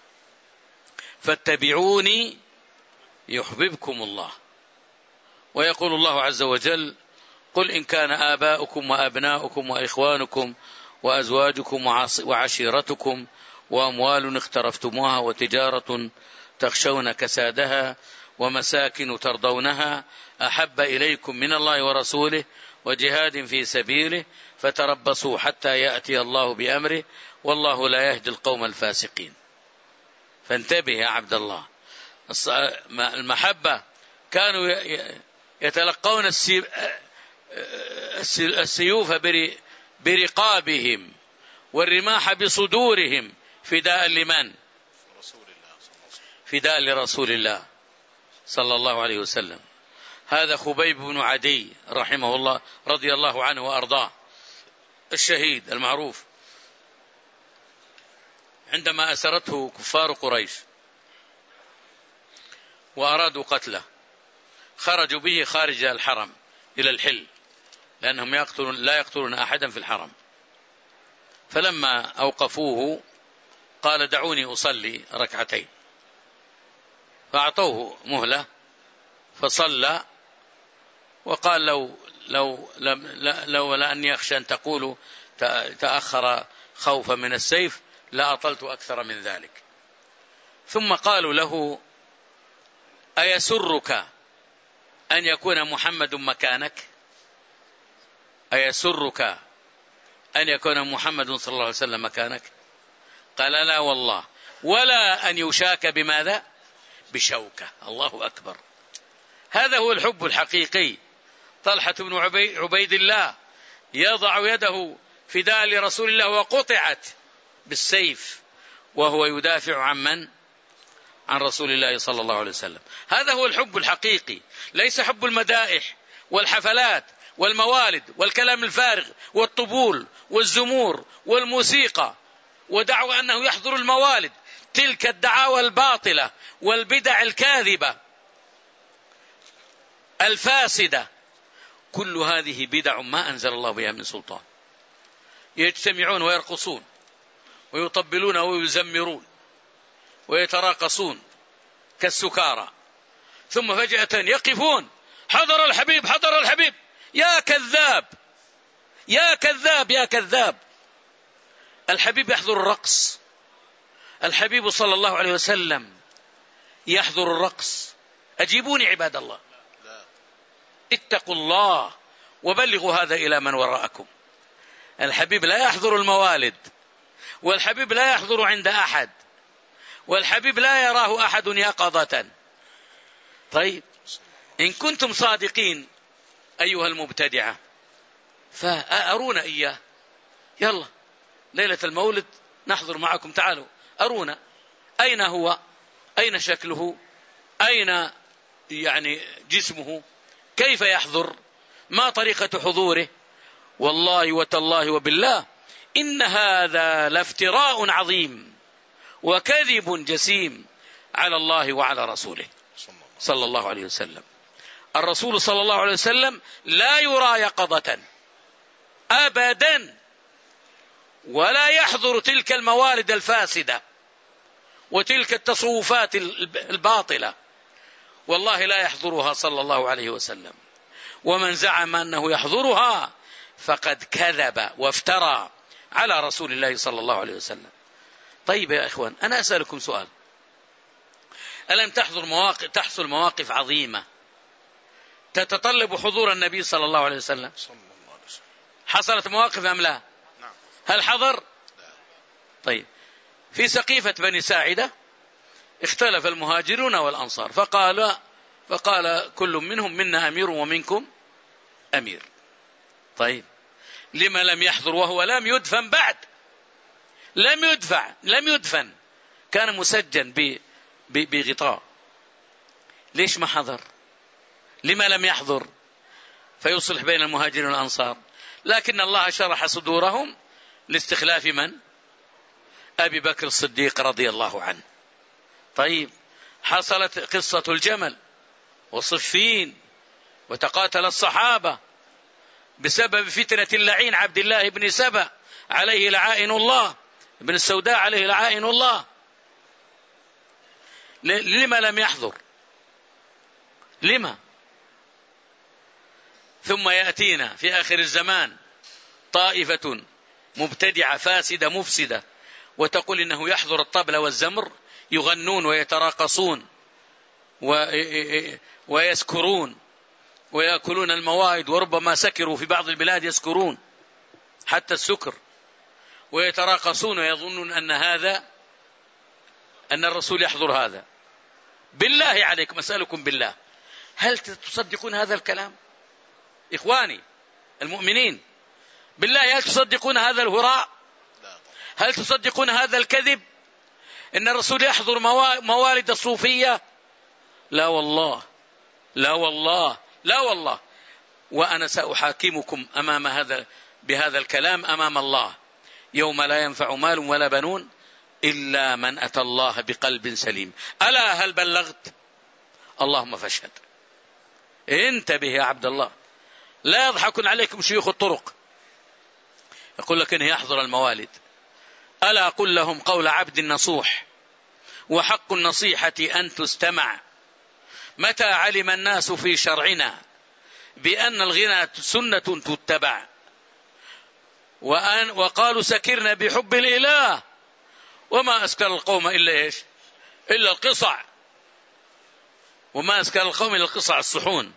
فاتبعوني يحببكم الله. ويقول الله عز وجل قل إن كان آباؤكم وأبناؤكم وإخوانكم وأزواجكم وعشيرتكم وأموال اقترفتموها وتجارة تخشون كسادها ومساكن ترضونها أحب إليكم من الله ورسوله وجهاد في سبيله فتربصوا حتى يأتي الله بأمره والله لا يهدي القوم الفاسقين. فانتبه يا عبد الله، المحبة كانوا يتلقون السيوف برقابهم والرماح بصدورهم فداء لمن؟ فداء لرسول الله صلى الله عليه وسلم. هذا خبيب بن عدي رحمه الله رضي الله عنه وأرضاه الشهيد المعروف، عندما أسرته كفار قريش وأرادوا قتله خرجوا به خارج الحرم إلى الحل، لأنهم لا يقتلون أحدا في الحرم. فلما أوقفوه قال دعوني أصلي ركعتين، فأعطوه مهلة فصلى وقال لو لأني يخشى أن تقولوا تأخر خوفا من السيف لا أطلت أكثر من ذلك. ثم قالوا له أيسرك أن يكون محمد مكانك؟ أيسرك أن يكون محمد صلى الله عليه وسلم مكانك؟ قال لا والله، ولا أن يشاك بماذا؟ بشوكة. الله أكبر. هذا هو الحب الحقيقي. طلحة بن عبيد الله يضع يده فداء لرسول الله وقطعت بالسيف وهو يدافع عن من؟ عن رسول الله صلى الله عليه وسلم. هذا هو الحب الحقيقي، ليس حب المدائح والحفلات والموالد والكلام الفارغ والطبول والزمور والموسيقى ودعوى أنه يحضر الموالد. تلك الدعاوى الباطلة والبدع الكاذبة الفاسدة، كل هذه بدع ما أنزل الله بها من سلطان. يجتمعون ويرقصون ويطبلون ويزمرون ويتراقصون كالسكارى، ثم فجأة يقفون حضر الحبيب حضر الحبيب. يا كذاب يا كذاب يا كذاب. الحبيب يحضر الرقص، الحبيب صلى الله عليه وسلم يحضر الرقص. أجيبوني عباد الله، اتقوا الله وبلغوا هذا إلى من وراءكم. الحبيب لا يحضر الموالد، والحبيب لا يحضر عند أحد، والحبيب لا يراه أحد يقظة. طيب إن كنتم صادقين أيها المبتدعة فأرونا إياه، يلا ليلة المولد نحضر معكم، تعالوا أرونا أين هو، أين شكله، أين يعني جسمه، كيف يحضر، ما طريقة حضوره. والله وتالله وبالله إن هذا لافتراء عظيم وكذب جسيم على الله وعلى رسوله صلى الله عليه وسلم. الرسول صلى الله عليه وسلم لا يرى يقظة أبدا، ولا يحضر تلك الموالد الفاسدة وتلك التصوفات الباطلة، والله لا يحضرها صلى الله عليه وسلم. ومن زعم أنه يحضرها فقد كذب وافترى على رسول الله صلى الله عليه وسلم. طيب يا إخوان، أنا أسألكم سؤال، ألم تحصل مواقف عظيمة تتطلب حضور النبي صلى الله عليه وسلم. حصلت مواقف أم لا؟ هل حضر؟ طيب، في سقيفة بني ساعدة اختلف المهاجرون والأنصار، فقال كل منهم منا أمير ومنكم أمير. طيب، لما لم يحضر وهو لم يدفن بعد؟ لم يدفن، كان مسجن بغطاء. ليش ما حضر؟ لما لم يحضر فيصلح بين المهاجرين والأنصار؟ لكن الله شرح صدورهم لاستخلاف من؟ أبي بكر الصديق رضي الله عنه. طيب، حصلت قصة الجمل وصفين، وتقاتل الصحابة بسبب فتنة اللعين عبد الله بن سبأ عليه لعائن الله، ابن السوداء عليه لعائن الله. لما لم يحضر؟ لما؟ ثم يأتينا في آخر الزمان طائفة مبتدعة فاسدة مفسدة وتقول إنه يحضر الطبل والزمر، يغنون ويتراقصون ويسكرون ويأكلون الموائد، وربما سكروا في بعض البلاد، يسكرون حتى السكر، ويتراقصون ويظنون أن الرسول يحضر هذا. بالله عليكم أسألكم بالله، هل تصدقون هذا الكلام إخواني المؤمنين؟ بالله هل تصدقون هذا الهراء؟ هل تصدقون هذا الكذب إن الرسول يحضر موالد الصوفية؟ لا والله، لا والله، لا والله. وأنا سأحاكمكم بهذا الكلام أمام الله يوم لا ينفع مال ولا بنون إلا من أتى الله بقلب سليم. ألا هل بلغت؟ اللهم فاشهد. انتبه يا عبد الله، لا يضحكون عليكم شيوخ الطرق يقول لك إنه يحضر الموالد. ألا قل لهم قول عبد نصوح، وحق النصيحة أن تستمع. متى علم الناس في شرعنا بأن الغنى سنة تتبع، وقالوا سكرنا بحب الإله، وما أسكر القوم إلا إيش؟ إلا القصع. وما أسكر القوم إلا القصع، الصحون،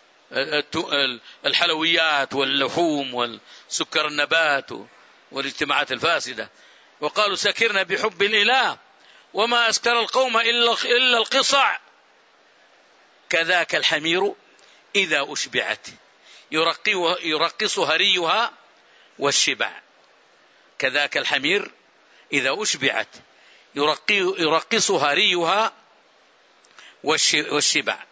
الحلويات واللحوم والسكر النبات والاجتماعات الفاسدة. وقالوا سكرنا بحب الإله وما أسكر القوم إلا القصع. كذاك الحمير إذا أشبعت يرقص هريها والشبع. كذاك الحمير إذا أشبعت يرقص هريها والشبع.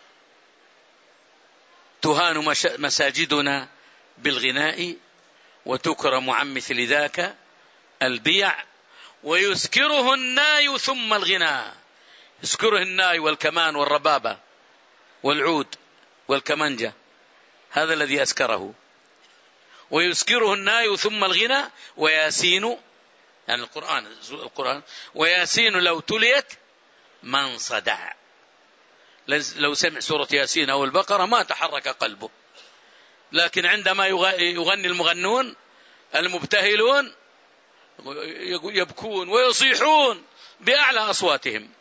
تهان مساجدنا بالغناء وتكرم عن مثل ذاك البيع، ويسكره الناي ثم الغناء. يسكره الناي والكمان والربابة والعود والكمنجة، هذا الذي أسكره. ويسكره الناي ثم الغنى. وياسين، يعني القرآن وياسين لو تليت من صدع. لو سمع سورة ياسين أو البقرة ما تحرك قلبه، لكن عندما يغني المغنون المبتهلون يبكون ويصيحون بأعلى أصواتهم.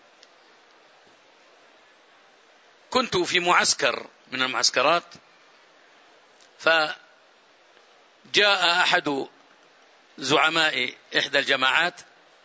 كنت في معسكر من المعسكرات، فجاء أحد زعماء إحدى الجماعات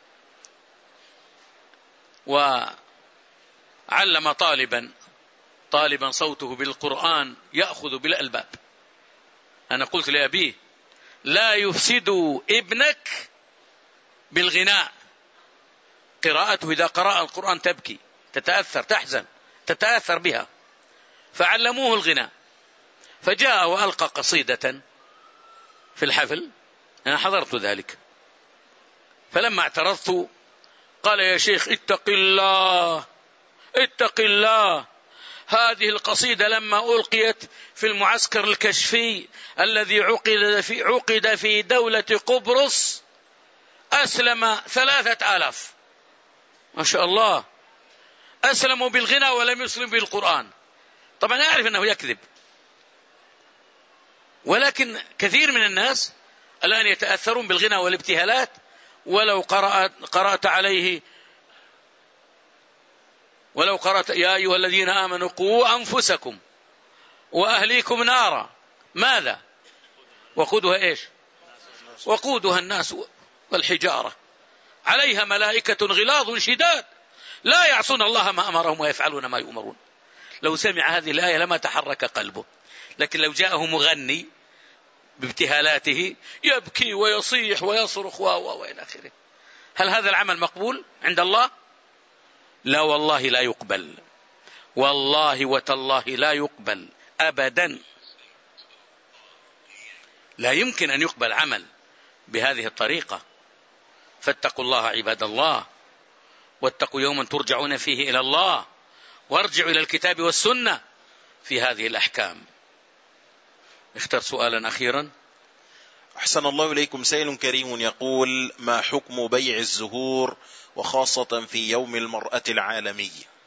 وعلم طالبا صوته بالقرآن يأخذ بالألباب. أنا قلت لأبيه لا يفسد ابنك بالغناء، قراءته إذا قرأ القرآن تبكي، تتأثر، تحزن، تتأثر بها. فعلموه الغناء، فجاء وألقى قصيدة في الحفل، أنا حضرت ذلك. فلما اعترضت قال يا شيخ اتق الله اتق الله، هذه القصيدة لما ألقيت في المعسكر الكشفي الذي عقد في دولة قبرص أسلم 3000 ما شاء الله، أسلموا بالغنى ولم يسلموا بالقرآن. طبعا أعرف أنه يكذب، ولكن كثير من الناس الآن يتأثرون بالغنى والابتهالات. ولو قرأت عليه، ولو قرأت يا أيها الذين آمنوا قوا أنفسكم وأهليكم نارا. ماذا؟ وقودها إيش؟ وقودها الناس والحجارة عليها ملائكة غلاظ شداد لا يعصون الله ما أمرهم ويفعلون ما يؤمرون. لو سمع هذه الآية لما تحرك قلبه، لكن لو جاءه مغني بابتهالاته يبكي ويصيح ويصرخ وإلى آخره، هل هذا العمل مقبول عند الله؟ لا والله لا يقبل، والله وتالله لا يقبل أبدا. لا يمكن أن يقبل عمل بهذه الطريقة. فاتقوا الله عباد الله، واتقوا يوما ترجعون فيه إلى الله، وارجعوا إلى الكتاب والسنة في هذه الأحكام. اختر سؤالا أخيرا. أحسن الله إليكم. سائل كريم يقول: ما حكم بيع الزهور وخاصة في يوم المرأة العالمي؟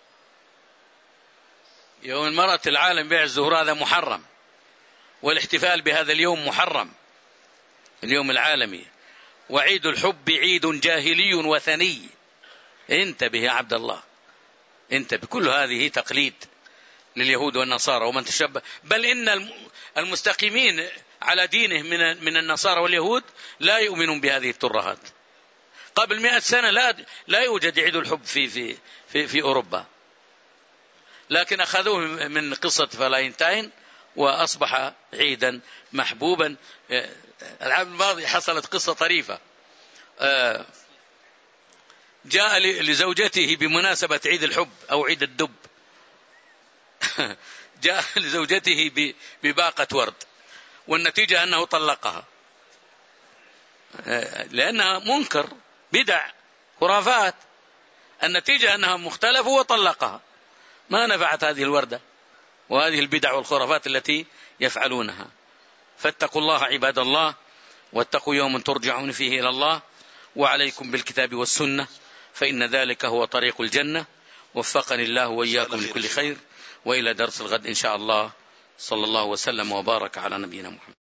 يوم المرأة العالم بيع الزهور هذا محرم، والاحتفال بهذا اليوم محرم، اليوم العالمي. وعيد الحب عيد جاهلي وثني. انتبه يا عبد الله، انتبه. كل هذه تقليد لليهود والنصارى ومن تشبه، بل إن المستقيمين على دينه من النصارى واليهود لا يؤمنون بهذه الترهات. قبل 100 سنة لا يوجد عيد الحب في أوروبا، لكن أخذوه من قصة فالنتاين وأصبح عيدا محبوبا. العام الماضي حصلت قصة طريفة. جاء لزوجته بمناسبة عيد الحب أو عيد الدب جاء لزوجته بباقة ورد، والنتيجة أنه طلقها لأنها منكر، بدع، خرافات. النتيجة أنها مختلفة وطلقها. ما نفعت هذه الوردة وهذه البدع والخرافات التي يفعلونها. فاتقوا الله عباد الله، واتقوا يوم ترجعون فيه إلى الله، وعليكم بالكتاب والسنة، فإن ذلك هو طريق الجنة. وفقني الله وإياكم لكل خير، وإلى درس الغد إن شاء الله. صلى الله وسلم وبارك على نبينا محمد.